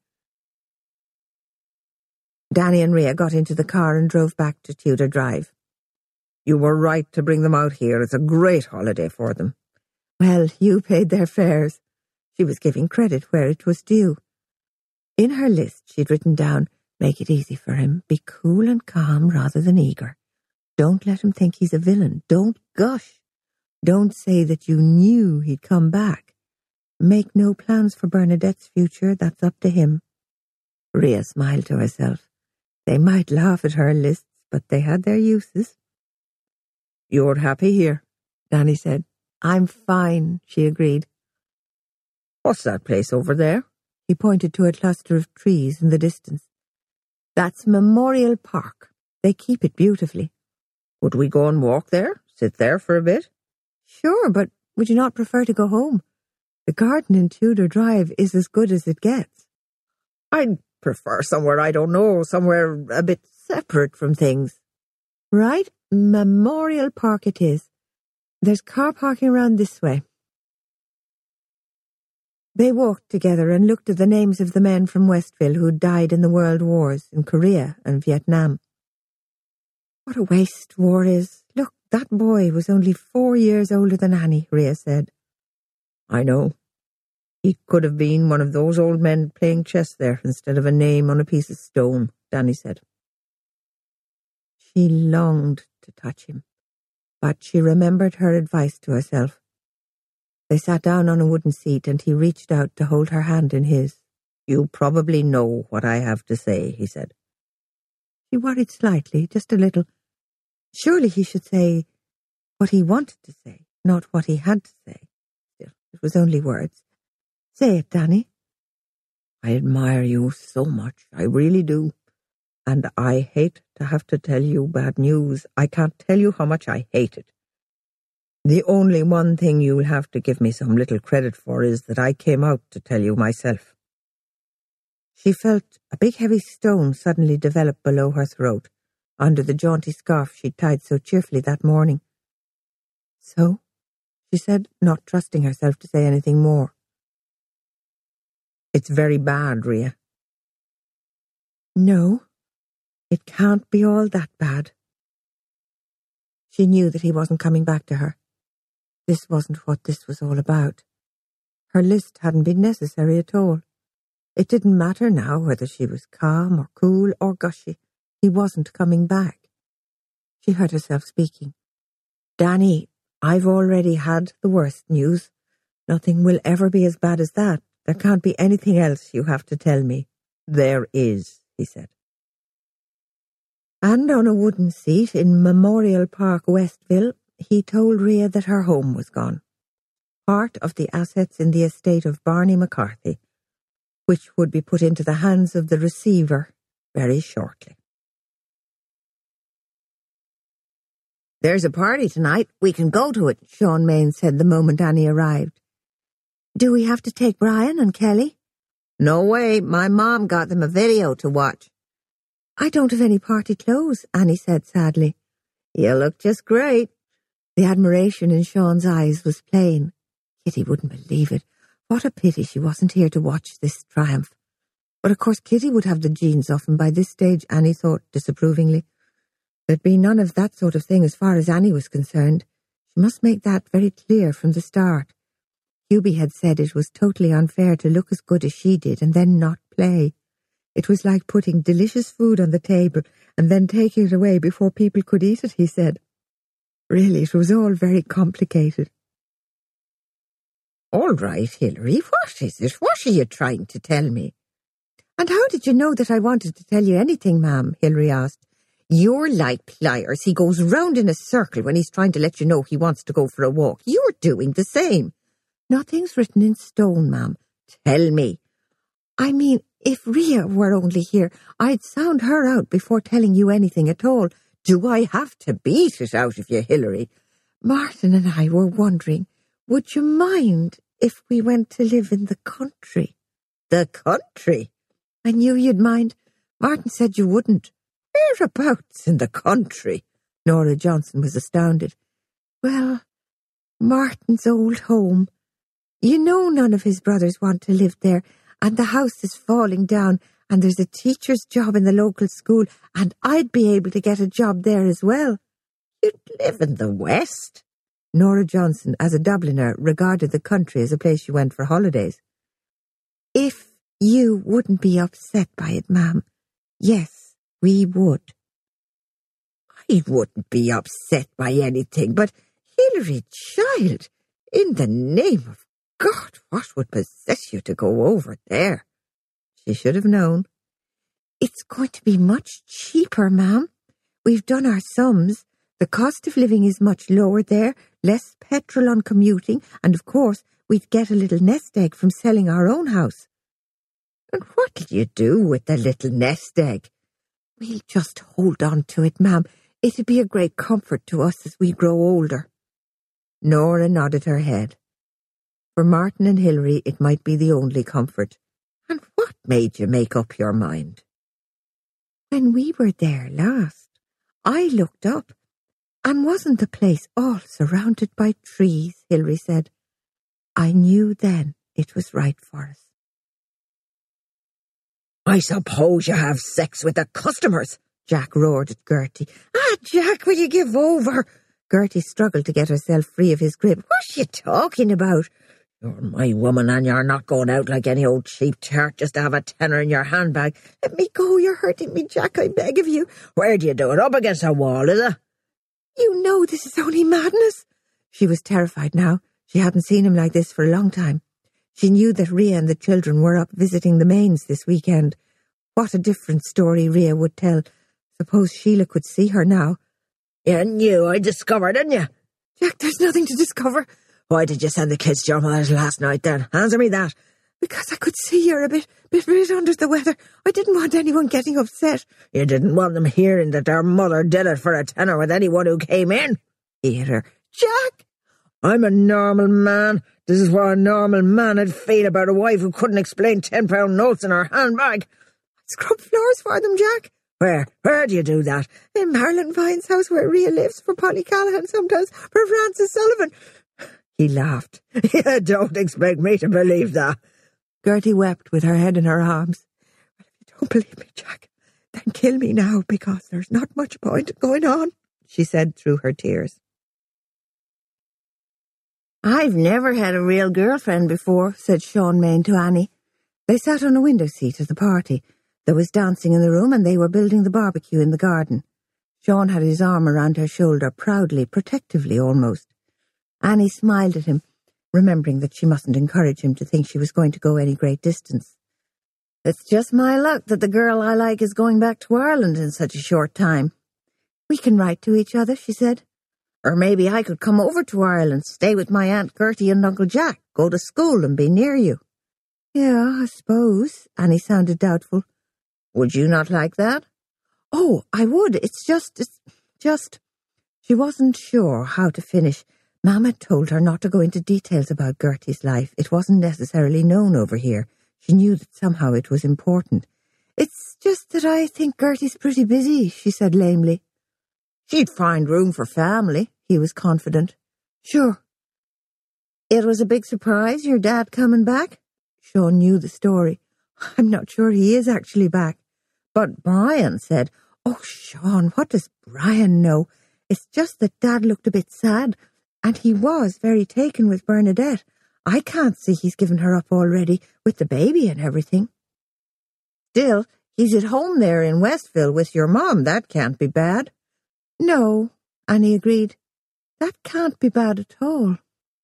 Danny and Rhea got into the car and drove back to Tudor Drive. "You were right to bring them out here. It's a great holiday for them." "Well, you paid their fares." She was giving credit where it was due. In her list she'd written down, "Make it easy for him. Be cool and calm rather than eager. Don't let him think he's a villain. Don't gush. Don't say that you knew he'd come back. Make no plans for Bernadette's future. That's up to him." Ria smiled to herself. They might laugh at her lists, but they had their uses. "You're happy here?" Danny said. "I'm fine," she agreed. "What's that place over there?" He pointed to a cluster of trees in the distance. "That's Memorial Park. They keep it beautifully." "Would we go and walk there? Sit there for a bit?" "Sure, but would you not prefer to go home? The garden in Tudor Drive is as good as it gets." "I'd prefer somewhere, I don't know, somewhere a bit separate from things." "Right, Memorial Park it is. There's car parking around this way." They walked together and looked at the names of the men from Westville who'd died in the world wars in Korea and Vietnam. "What a waste war is. Look, that boy was only 4 years older than Annie," Ria said. "I know. He could have been one of those old men playing chess there instead of a name on a piece of stone," Danny said. She longed to touch him, but she remembered her advice to herself. They sat down on a wooden seat and he reached out to hold her hand in his. "You probably know what I have to say," he said. She worried slightly, just a little. Surely he should say what he wanted to say, not what he had to say. Still, it was only words. "Say it, Danny." "I admire you so much, I really do. And I hate to have to tell you bad news. I can't tell you how much I hate it. The only one thing you'll have to give me some little credit for is that I came out to tell you myself." She felt a big heavy stone suddenly develop below her throat, under the jaunty scarf she'd tied so cheerfully that morning. "So?" she said, not trusting herself to say anything more. "It's very bad, Ria." "No, it can't be all that bad." She knew that he wasn't coming back to her. This wasn't what this was all about. Her list hadn't been necessary at all. It didn't matter now whether she was calm or cool or gushy. He wasn't coming back. She heard herself speaking. "Danny, I've already had the worst news. Nothing will ever be as bad as that. There can't be anything else you have to tell me." "There is," he said. And on a wooden seat in Memorial Park, Westville, he told Ria that her home was gone. Part of the assets in the estate of Barney McCarthy, which would be put into the hands of the receiver very shortly. "There's a party tonight. We can go to it," Sean Main said the moment Annie arrived. "Do we have to take Brian and Kelly?" "No way. My mom got them a video to watch." "I don't have any party clothes," Annie said sadly. "You look just great." The admiration in Sean's eyes was plain. Kitty wouldn't believe it. What a pity she wasn't here to watch this triumph. But of course Kitty would have the jeans off him by this stage, Annie thought disapprovingly. There'd be none of that sort of thing as far as Annie was concerned. She must make that very clear from the start. Hubie had said it was totally unfair to look as good as she did and then not play. It was like putting delicious food on the table and then taking it away before people could eat it, he said. Really, it was all very complicated. "All right, Hilary, what is it? What are you trying to tell me?" "And how did you know that I wanted to tell you anything, ma'am?" Hilary asked. "You're like Pliers. He goes round in a circle when he's trying to let you know he wants to go for a walk. You're doing the same." "Nothing's written in stone, ma'am." "Tell me." "I mean, if Ria were only here, I'd sound her out before telling you anything at all." "Do I have to beat it out of you, Hilary?" "Martin and I were wondering, would you mind if we went to live in the country?" "The country?" "I knew you'd mind. Martin said you wouldn't." "Whereabouts in the country?" Nora Johnson was astounded. "Well, Martin's old home. You know none of his brothers want to live there, and the house is falling down, and there's a teacher's job in the local school, and I'd be able to get a job there as well." "You'd live in the West?" Nora Johnson, as a Dubliner, regarded the country as a place she went for holidays. "If you wouldn't be upset by it, ma'am, yes, we would." "I wouldn't be upset by anything, but Hilary, child, in the name of God, what would possess you to go over there?" She should have known. "It's going to be much cheaper, ma'am. We've done our sums. The cost of living is much lower there, less petrol on commuting, and of course we'd get a little nest egg from selling our own house." "And what'll you do with the little nest egg?" "We'll just hold on to it, ma'am. It'll be a great comfort to us as we grow older." Nora nodded her head. For Martin and Hilary it might be the only comfort. "And what made you make up your mind?" "When we were there last, I looked up, and wasn't the place all surrounded by trees?" Hilary said. "I knew then it was right for us." "I suppose you have sex with the customers?" Jack roared at Gertie. "Jack, will you give over?" Gertie struggled to get herself free of his grip. "What's you talking about? You're my woman and you're not going out like any old cheap tart just to have a tenner in your handbag." "Let me go, you're hurting me, Jack, I beg of you." "Where do you do it? Up against a wall, is it?" "You know this is only madness." She was terrified now. She hadn't seen him like this for a long time. She knew that Ria and the children were up visiting the Mains this weekend. What a different story Ria would tell. Suppose Sheila could see her now. "You knew I discovered, didn't you?" "Jack, there's nothing to discover." "Why did you send the kids to your mother's last night then? Answer me that." "Because I could see you're a bit under the weather. I didn't want anyone getting upset." "You didn't want them hearing that their mother did it for a tenner with anyone who came in." He hit her. "Jack!" "I'm a normal man. This is what a normal man would feel about a wife who couldn't explain £10 notes in her handbag." "I scrub floors for them, Jack." Where do you do that?" "In Marilyn Vine's house where Ria lives, for Polly Callahan, sometimes for Francis Sullivan." He laughed. "You don't expect me to believe that." Gertie wept with her head in her arms. "Well, if you don't believe me, Jack, then kill me now, because there's not much point in going on," she said through her tears. "I've never had a real girlfriend before," said Sean Main to Annie. They sat on a window seat at the party. There was dancing in the room and they were building the barbecue in the garden. Sean had his arm around her shoulder, proudly, protectively almost. Annie smiled at him, remembering that she mustn't encourage him to think she was going to go any great distance. "It's just my luck that the girl I like is going back to Ireland in such a short time." "We can write to each other," she said. "Or maybe I could come over to Ireland, stay with my Aunt Gertie and Uncle Jack, go to school and be near you." "Yeah, I suppose," Annie sounded doubtful. "Would you not like that?" "Oh, I would. It's just... She wasn't sure how to finish. Mam had told her not to go into details about Gertie's life. It wasn't necessarily known over here. She knew that somehow it was important. "It's just that I think Gertie's pretty busy," she said lamely. "She'd find room for family," he was confident. "Sure." "It was a big surprise, your dad coming back?" Sean knew the story. "I'm not sure he is actually back. But Brian said..." "Oh, Sean, what does Brian know? It's just that Dad looked a bit sad, and he was very taken with Bernadette. I can't see he's given her up already, with the baby and everything." "Still, he's at home there in Westville with your mom. That can't be bad." "No," Annie agreed. "That can't be bad at all."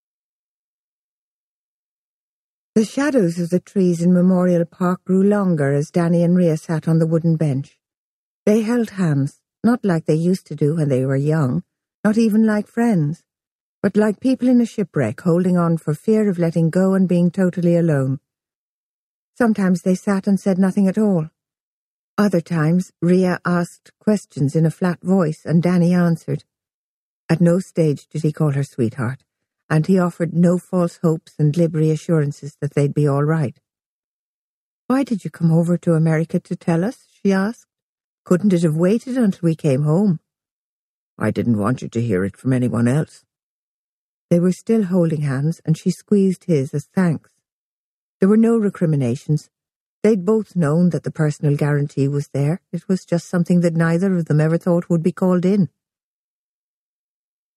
The shadows of the trees in Memorial Park grew longer as Danny and Ria sat on the wooden bench. They held hands, not like they used to do when they were young, not even like friends, but like people in a shipwreck holding on for fear of letting go and being totally alone. Sometimes they sat and said nothing at all. Other times Ria asked questions in a flat voice and Danny answered. At no stage did he call her sweetheart, and he offered no false hopes and glib reassurances that they'd be all right. "Why did you come over to America to tell us?" she asked. "Couldn't it have waited until we came home?" "I didn't want you to hear it from anyone else." They were still holding hands, and she squeezed his as thanks. There were no recriminations. They'd both known that the personal guarantee was there. It was just something that neither of them ever thought would be called in.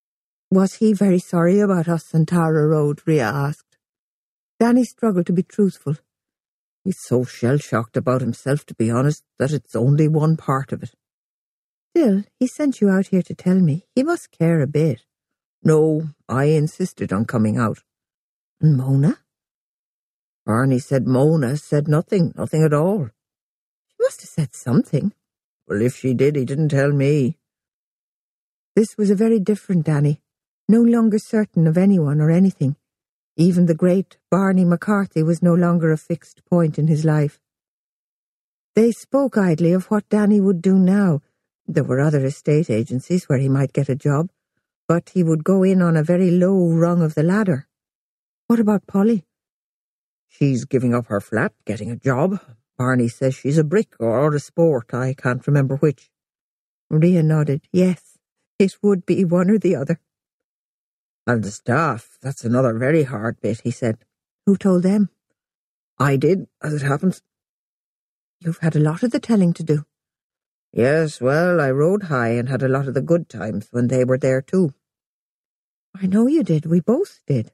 Was he very sorry about us and Tara Road? Ria asked. Danny struggled to be truthful. He's so shell-shocked about himself, to be honest, that it's only one part of it. Still, he sent you out here to tell me. He must care a bit. No, I insisted on coming out. And Mona? Barney said Mona said nothing at all. She must have said something. Well, if she did, he didn't tell me. This was a very different Danny, no longer certain of anyone or anything. Even the great Barney McCarthy was no longer a fixed point in his life. They spoke idly of what Danny would do now. There were other estate agencies where he might get a job, but he would go in on a very low rung of the ladder. What about Polly? She's giving up her flat, getting a job. Barney says she's a brick or a sport, I can't remember which. Ria nodded. Yes, it would be one or the other. And the staff, that's another very hard bit, he said. Who told them? I did, as it happens. You've had a lot of the telling to do. Yes, well, I rode high and had a lot of the good times when they were there too. I know you did, we both did.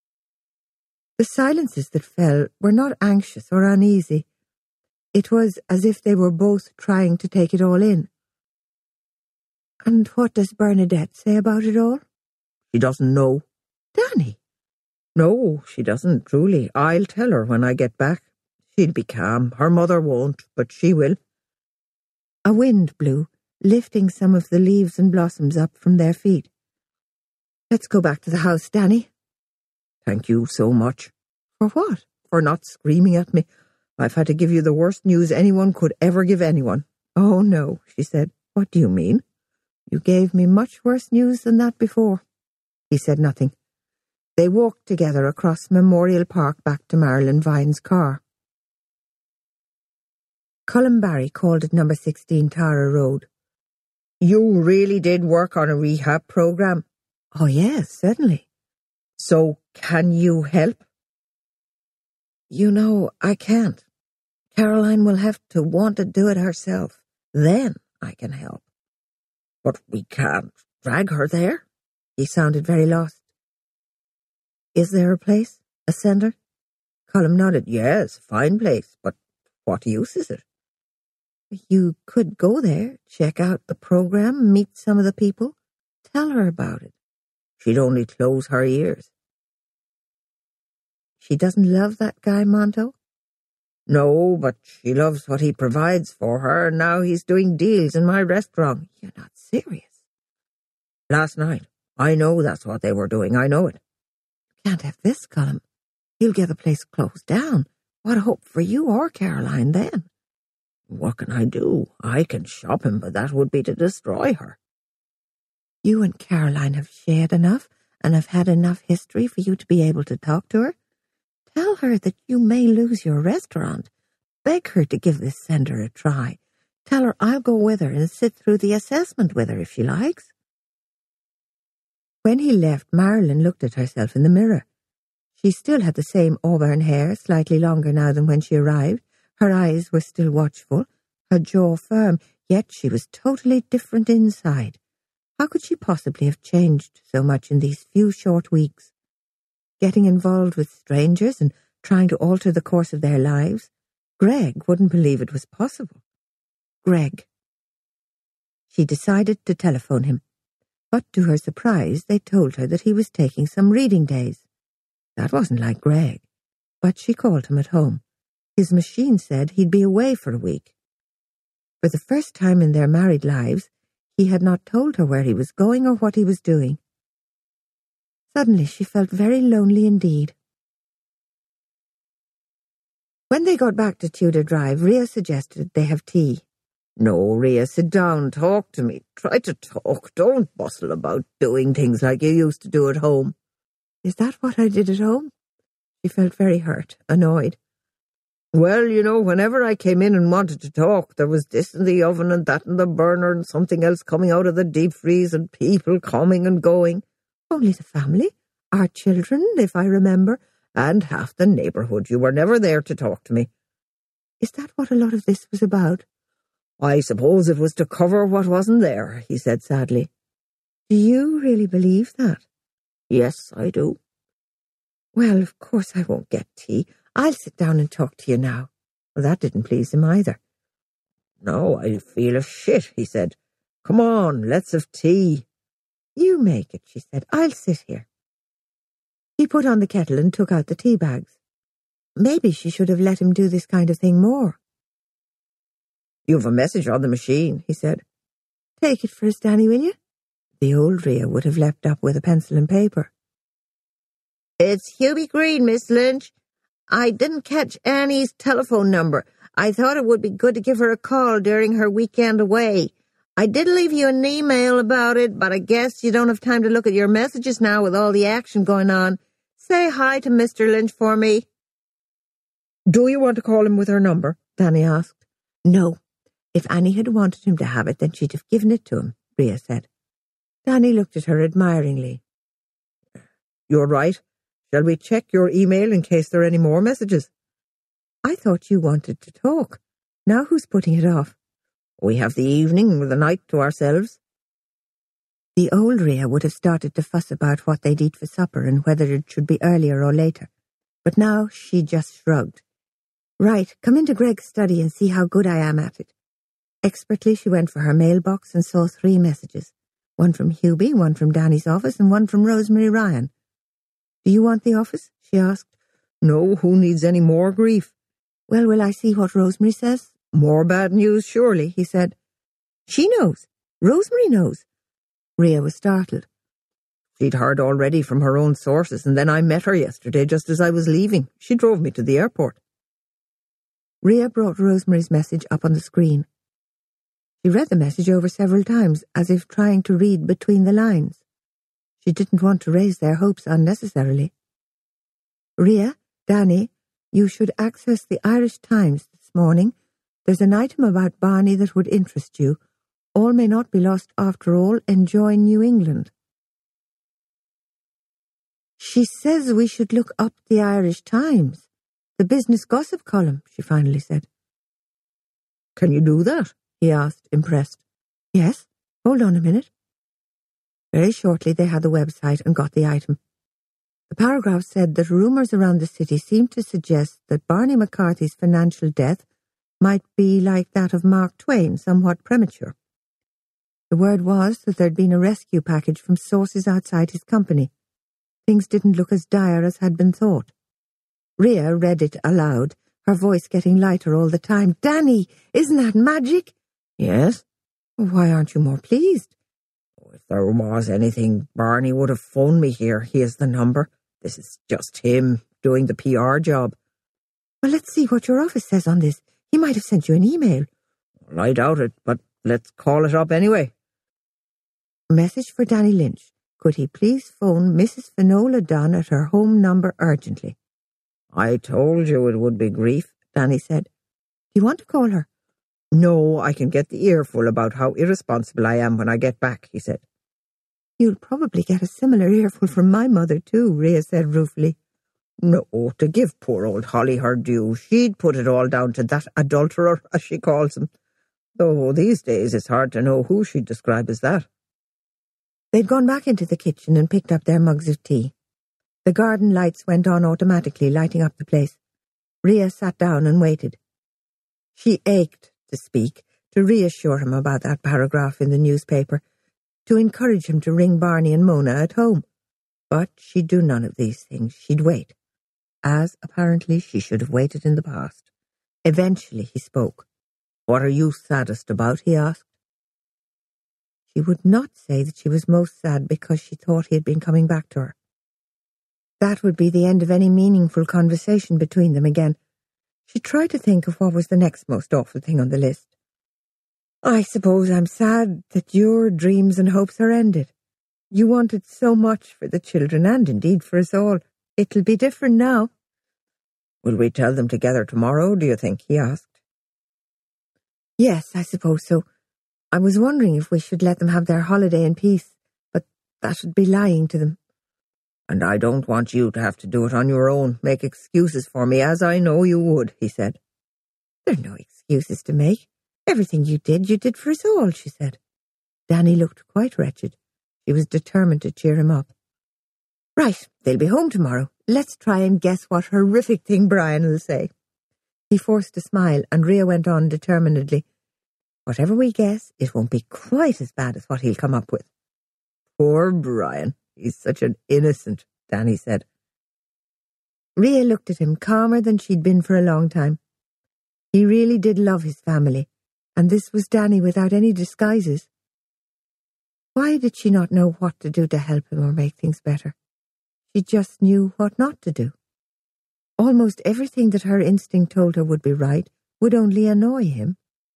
The silences that fell were not anxious or uneasy. It was as if they were both trying to take it all in. And what does Bernadette say about it all? She doesn't know. Danny? No, she doesn't, truly. I'll tell her when I get back. She'll be calm. Her mother won't, but she will. A wind blew, lifting some of the leaves and blossoms up from their feet. Let's go back to the house, Danny. Thank you so much. For what? For not screaming at me. I've had to give you the worst news anyone could ever give anyone. Oh, no, she said. What do you mean? You gave me much worse news than that before. He said nothing. They walked together across Memorial Park back to Marilyn Vine's car. Colm Barry called at number 16 Tara Road. You really did work on a rehab program? Oh, yes, certainly. So, can you help? You know, I can't. Caroline will have to want to do it herself. Then I can help. But we can't drag her there? He sounded very lost. Is there a place? A centre? Colm nodded. Yes, fine place, but what use is it? You could go there, check out the program, meet some of the people, tell her about it. She'd only close her ears. She doesn't love that guy, Monto? No, but she loves what he provides for her, and now he's doing deals in my restaurant. You're not serious. Last night. I know that's what they were doing, I know it. You can't have this, Colm. You'll get the place closed down. What hope for you or Caroline then? What can I do? I can shop him, but that would be to destroy her. You and Caroline have shared enough and have had enough history for you to be able to talk to her. Tell her that you may lose your restaurant. Beg her to give this centre a try. Tell her I'll go with her and sit through the assessment with her if she likes. When he left, Marilyn looked at herself in the mirror. She still had the same auburn hair, slightly longer now than when she arrived. Her eyes were still watchful, her jaw firm, yet she was totally different inside. How could she possibly have changed so much in these few short weeks? Getting involved with strangers and trying to alter the course of their lives? Greg wouldn't believe it was possible. Greg. She decided to telephone him, but to her surprise they told her that he was taking some reading days. That wasn't like Greg, but she called him at home. His machine said he'd be away for a week. For the first time in their married lives, he had not told her where he was going or what he was doing. Suddenly she felt very lonely indeed. When they got back to Tudor Drive, Ria suggested they have tea. No, Ria, sit down, talk to me. Try to talk, don't bustle about doing things like you used to do at home. Is that what I did at home? She felt very hurt, annoyed. Well, you know, whenever I came in and wanted to talk, there was this in the oven and that in the burner and something else coming out of the deep freeze and people coming and going. Only the family, our children, if I remember. And half the neighbourhood. You were never there to talk to me. Is that what a lot of this was about? I suppose it was to cover what wasn't there, he said sadly. Do you really believe that? Yes, I do. Well, of course I won't get tea. I'll sit down and talk to you now. Well, that didn't please him either. No, I feel a shit, he said. Come on, let's have tea. You make it, she said. I'll sit here. He put on the kettle and took out the tea bags. Maybe she should have let him do this kind of thing more. You've a message on the machine, he said. Take it first, Danny, will you? The old Rhea would have leapt up with a pencil and paper. It's Hubie Green, Miss Lynch. I didn't catch Annie's telephone number. I thought it would be good to give her a call during her weekend away. I did leave you an email about it, but I guess you don't have time to look at your messages now with all the action going on. Say hi to Mr. Lynch for me. Do you want to call him with her number? Danny asked. No. If Annie had wanted him to have it, then she'd have given it to him, Rhea said. Danny looked at her admiringly. You're right. Shall we check your email in case there are any more messages? I thought you wanted to talk. Now who's putting it off? We have the evening or the night to ourselves. The old Rhea would have started to fuss about what they'd eat for supper and whether it should be earlier or later. But now she just shrugged. Right, come into Greg's study and see how good I am at it. Expertly she went for her mailbox and saw 3 messages. One from Hubie, one from Danny's office, and one from Rosemary Ryan. Do you want the office? She asked. No, who needs any more grief? Well, will I see what Rosemary says? More bad news, surely, he said. She knows. Rosemary knows. Rhea was startled. She'd heard already from her own sources, and then I met her yesterday just as I was leaving. She drove me to the airport. Rhea brought Rosemary's message up on the screen. She read the message over several times, as if trying to read between the lines. She didn't want to raise their hopes unnecessarily. Rhea, Danny, you should access the Irish Times this morning. There's an item about Barney that would interest you. All may not be lost after all. Enjoy New England. She says we should look up the Irish Times, the business gossip column, she finally said. Can you do that? He asked, impressed. Yes, hold on a minute. Very shortly they had the website and got the item. The paragraph said that rumours around the city seemed to suggest that Barney McCarthy's financial death might be like that of Mark Twain, somewhat premature. The word was that there'd been a rescue package from sources outside his company. Things didn't look as dire as had been thought. Rhea read it aloud, her voice getting lighter all the time. Danny, isn't that magic? Yes. Why aren't you more pleased? If there was anything, Barney would have phoned me here. He has the number. This is just him doing the PR job. Well, let's see what your office says on this. He might have sent you an email. Well, I doubt it, but let's call it up anyway. Message for Danny Lynch. Could he please phone Mrs. Finola Dunn at her home number urgently? I told you it would be grief, Danny said. Do you want to call her? No, I can get the earful about how irresponsible I am when I get back, he said. You'll probably get a similar earful from my mother too, Rhea said ruefully. No, to give poor old Holly her due, she'd put it all down to that adulterer, as she calls him. Though these days it's hard to know who she'd describe as that. They'd gone back into the kitchen and picked up their mugs of tea. The garden lights went on automatically, lighting up the place. Rhea sat down and waited. She ached to speak, to reassure him about that paragraph in the newspaper, to encourage him to ring Barney and Mona at home. But she'd do none of these things. She'd wait, as apparently she should have waited in the past. Eventually he spoke. What are you saddest about? He asked. She would not say that she was most sad because she thought he had been coming back to her. That would be the end of any meaningful conversation between them again. She tried to think of what was the next most awful thing on the list. I suppose I'm sad that your dreams and hopes are ended. You wanted so much for the children and indeed for us all. It'll be different now. Will we tell them together tomorrow, do you think? He asked. Yes, I suppose so. I was wondering if we should let them have their holiday in peace, but that would be lying to them. And I don't want you to have to do it on your own, make excuses for me, as I know you would, he said. There are no excuses to make. Everything you did for us all, she said. Danny looked quite wretched. She was determined to cheer him up. Right, they'll be home tomorrow. Let's try and guess what horrific thing Brian will say. He forced a smile, and Ria went on determinedly. Whatever we guess, it won't be quite as bad as what he'll come up with. Poor Brian. He's such an innocent, Danny said. Ria looked at him calmer than she'd been for a long time. He really did love his family, and this was Danny without any disguises. Why did she not know what to do to help him or make things better? She just knew what not to do. Almost everything that her instinct told her would be right would only annoy him.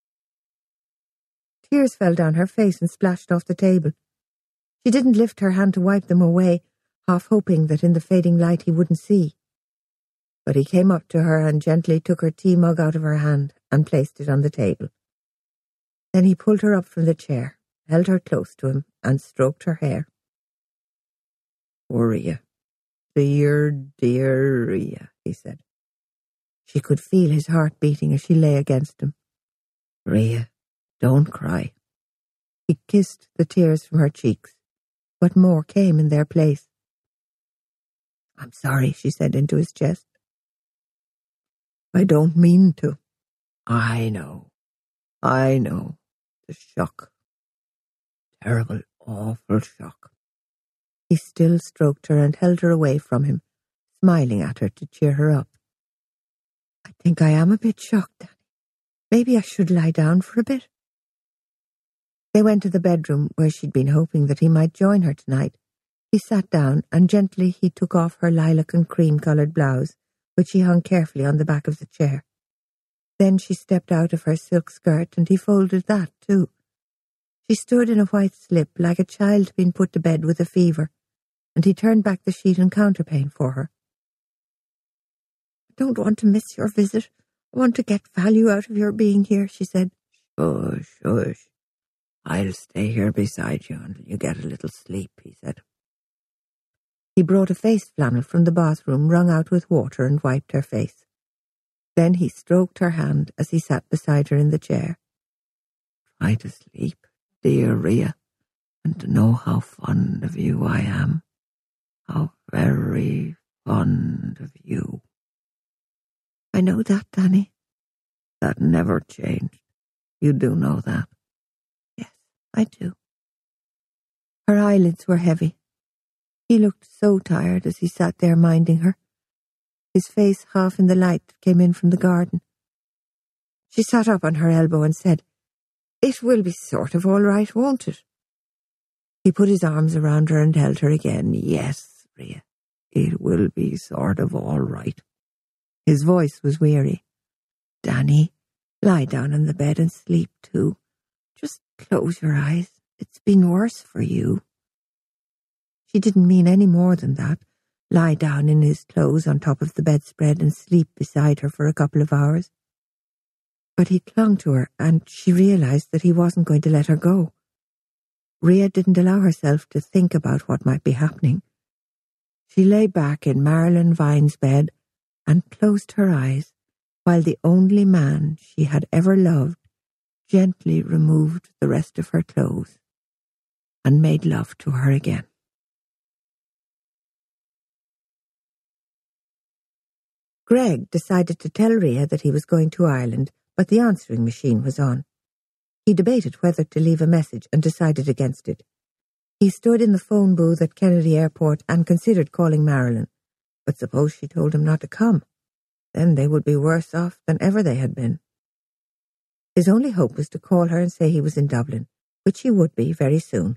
Tears fell down her face and splashed off the table. She didn't lift her hand to wipe them away, half hoping that in the fading light he wouldn't see. But he came up to her and gently took her tea mug out of her hand and placed it on the table. Then he pulled her up from the chair, held her close to him, and stroked her hair. Poor Ria. Dear, dear Ria, he said. She could feel his heart beating as she lay against him. Ria, don't cry. He kissed the tears from her cheeks, but more came in their place. I'm sorry, she said into his chest. I don't mean to. I know. The shock. Terrible, awful shock. He still stroked her and held her away from him, smiling at her to cheer her up. I think I am a bit shocked, Danny. Maybe I should lie down for a bit. They went to the bedroom where she'd been hoping that he might join her tonight. He sat down and gently he took off her lilac and cream-coloured blouse, which she hung carefully on the back of the chair. Then she stepped out of her silk skirt and he folded that too. She stood in a white slip like a child being put to bed with a fever, and he turned back the sheet and counterpane for her. I don't want to miss your visit. I want to get value out of your being here, she said. Shush. I'll stay here beside you until you get a little sleep, he said. He brought a face flannel from the bathroom, wrung out with water, and wiped her face. Then he stroked her hand as he sat beside her in the chair. Try to sleep, dear Ria, and to know how fond of you I am. How very fond of you. I know that, Danny. That never changed. You do know that. Yes, I do. Her eyelids were heavy. He looked so tired as he sat there minding her, his face half in the light that came in from the garden. She sat up on her elbow and said, It will be sort of all right, won't it? He put his arms around her and held her again. Yes, Ria, it will be sort of all right. His voice was weary. Danny, lie down on the bed and sleep too. Just close your eyes. It's been worse for you. She didn't mean any more than that. Lie down in his clothes on top of the bedspread and sleep beside her for a couple of hours. But he clung to her, and she realized that he wasn't going to let her go. Ria didn't allow herself to think about what might be happening. She lay back in Marilyn Vine's bed and closed her eyes while the only man she had ever loved gently removed the rest of her clothes and made love to her again. Greg decided to tell Ria that he was going to Ireland, but the answering machine was on. He debated whether to leave a message and decided against it. He stood in the phone booth at Kennedy Airport and considered calling Marilyn, but suppose she told him not to come. Then they would be worse off than ever they had been. His only hope was to call her and say he was in Dublin, which he would be very soon.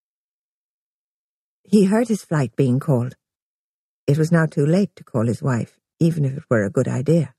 He heard his flight being called. It was now too late to call his wife, even if it were a good idea.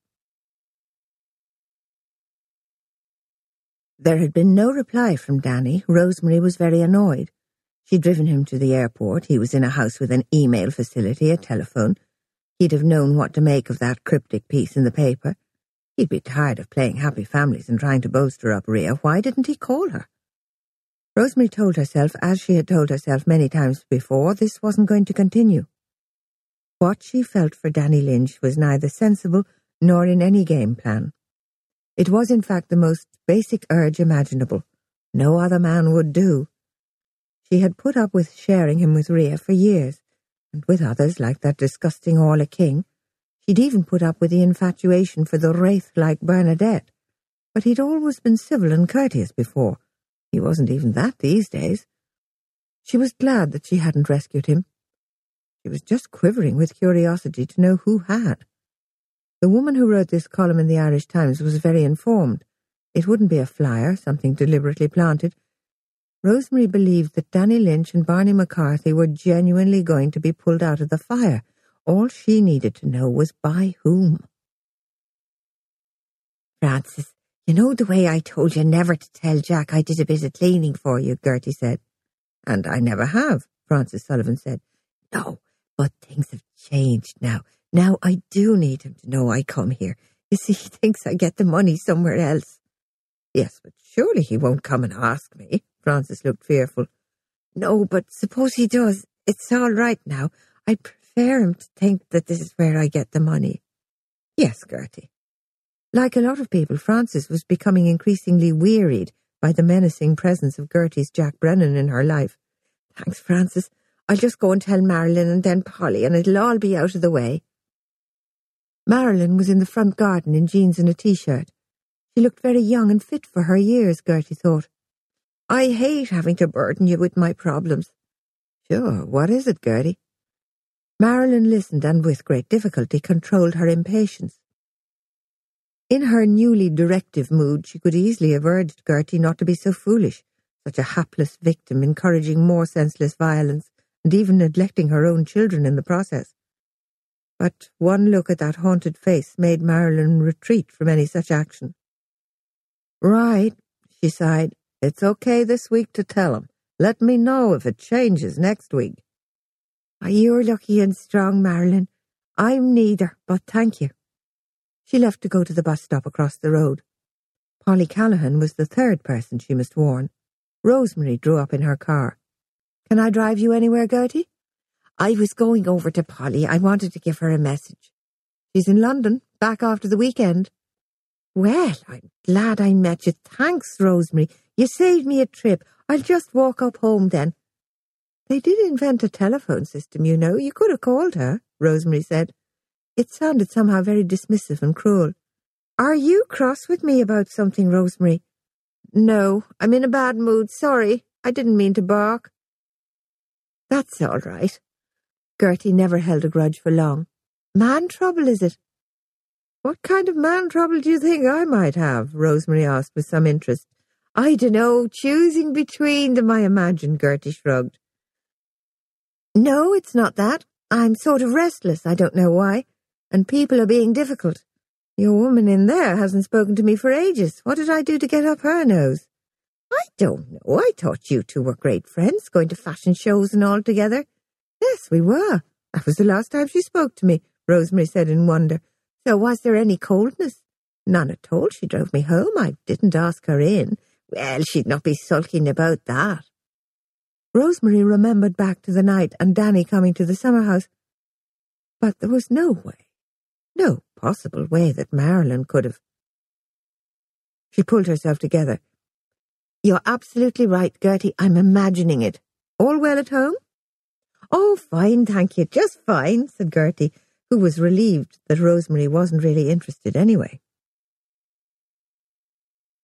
There had been no reply from Danny. Rosemary was very annoyed. She'd driven him to the airport. He was in a house with an email facility, a telephone. He'd have known what to make of that cryptic piece in the paper. He'd be tired of playing happy families and trying to bolster up Ria. Why didn't he call her? Rosemary told herself, as she had told herself many times before, this wasn't going to continue. What she felt for Danny Lynch was neither sensible nor in any game plan. It was in fact the most basic urge imaginable. No other man would do. She had put up with sharing him with Ria for years, and with others like that disgusting Orla King. She'd even put up with the infatuation for the wraith-like Bernadette. But he'd always been civil and courteous before. He wasn't even that these days. She was glad that she hadn't rescued him. She was just quivering with curiosity to know who had. The woman who wrote this column in the Irish Times was very informed. It wouldn't be a flyer, something deliberately planted. Rosemary believed that Danny Lynch and Barney McCarthy were genuinely going to be pulled out of the fire. All she needed to know was by whom. "Francis, you know the way I told you never to tell Jack I did a bit of cleaning for you," Gertie said. "And I never have," Francis Sullivan said. "No, but things have changed now. Now I do need him to know I come here. You see, he thinks I get the money somewhere else." "Yes, but surely he won't come and ask me." Francis looked fearful. "No, but suppose he does. It's all right now. I'd prefer him to think that this is where I get the money." "Yes, Gertie." Like a lot of people, Frances was becoming increasingly wearied by the menacing presence of Gertie's Jack Brennan in her life. "Thanks, Frances. I'll just go and tell Marilyn and then Polly, and it'll all be out of the way." Marilyn was in the front garden in jeans and a T-shirt. She looked very young and fit for her years, Gertie thought. "I hate having to burden you with my problems." "Sure, what is it, Gertie?" Marilyn listened and with great difficulty controlled her impatience. In her newly directive mood, she could easily have urged Gertie not to be so foolish, such a hapless victim encouraging more senseless violence and even neglecting her own children in the process. But one look at that haunted face made Marilyn retreat from any such action. "Right," she sighed. "It's okay this week to tell him. Let me know if it changes next week." "You're lucky and strong, Marilyn. I'm neither, but thank you." She left to go to the bus stop across the road. Polly Callahan was the third person she must warn. Rosemary drew up in her car. "Can I drive you anywhere, Gertie?" "I was going over to Polly. I wanted to give her a message." "She's in London, back after the weekend." "Well, I'm glad I met you. Thanks, Rosemary. You saved me a trip. I'll just walk up home then." "They did invent a telephone system, you know. You could have called her," Rosemary said. It sounded somehow very dismissive and cruel. "Are you cross with me about something, Rosemary?" "No, I'm in a bad mood. Sorry, I didn't mean to bark." "That's all right." Gertie never held a grudge for long. "Man trouble, is it?" "What kind of man trouble do you think I might have?" Rosemary asked with some interest. "I dunno, choosing between them, I imagine," Gertie shrugged. "No, it's not that. I'm sort of restless, I don't know why, and people are being difficult. Your woman in there hasn't spoken to me for ages. What did I do to get up her nose?" "I don't know. I thought you two were great friends, going to fashion shows and all together." "Yes, we were. That was the last time she spoke to me," Rosemary said in wonder. "So was there any coldness?" "None at all. She drove me home. I didn't ask her in." "Well, she'd not be sulking about that." Rosemary remembered back to the night and Danny coming to the summer house. But there was no way, no possible way that Marilyn could have. She pulled herself together. "You're absolutely right, Gertie. I'm imagining it. All well at home?" "Oh, fine, thank you. Just fine," said Gertie, who was relieved that Rosemary wasn't really interested anyway.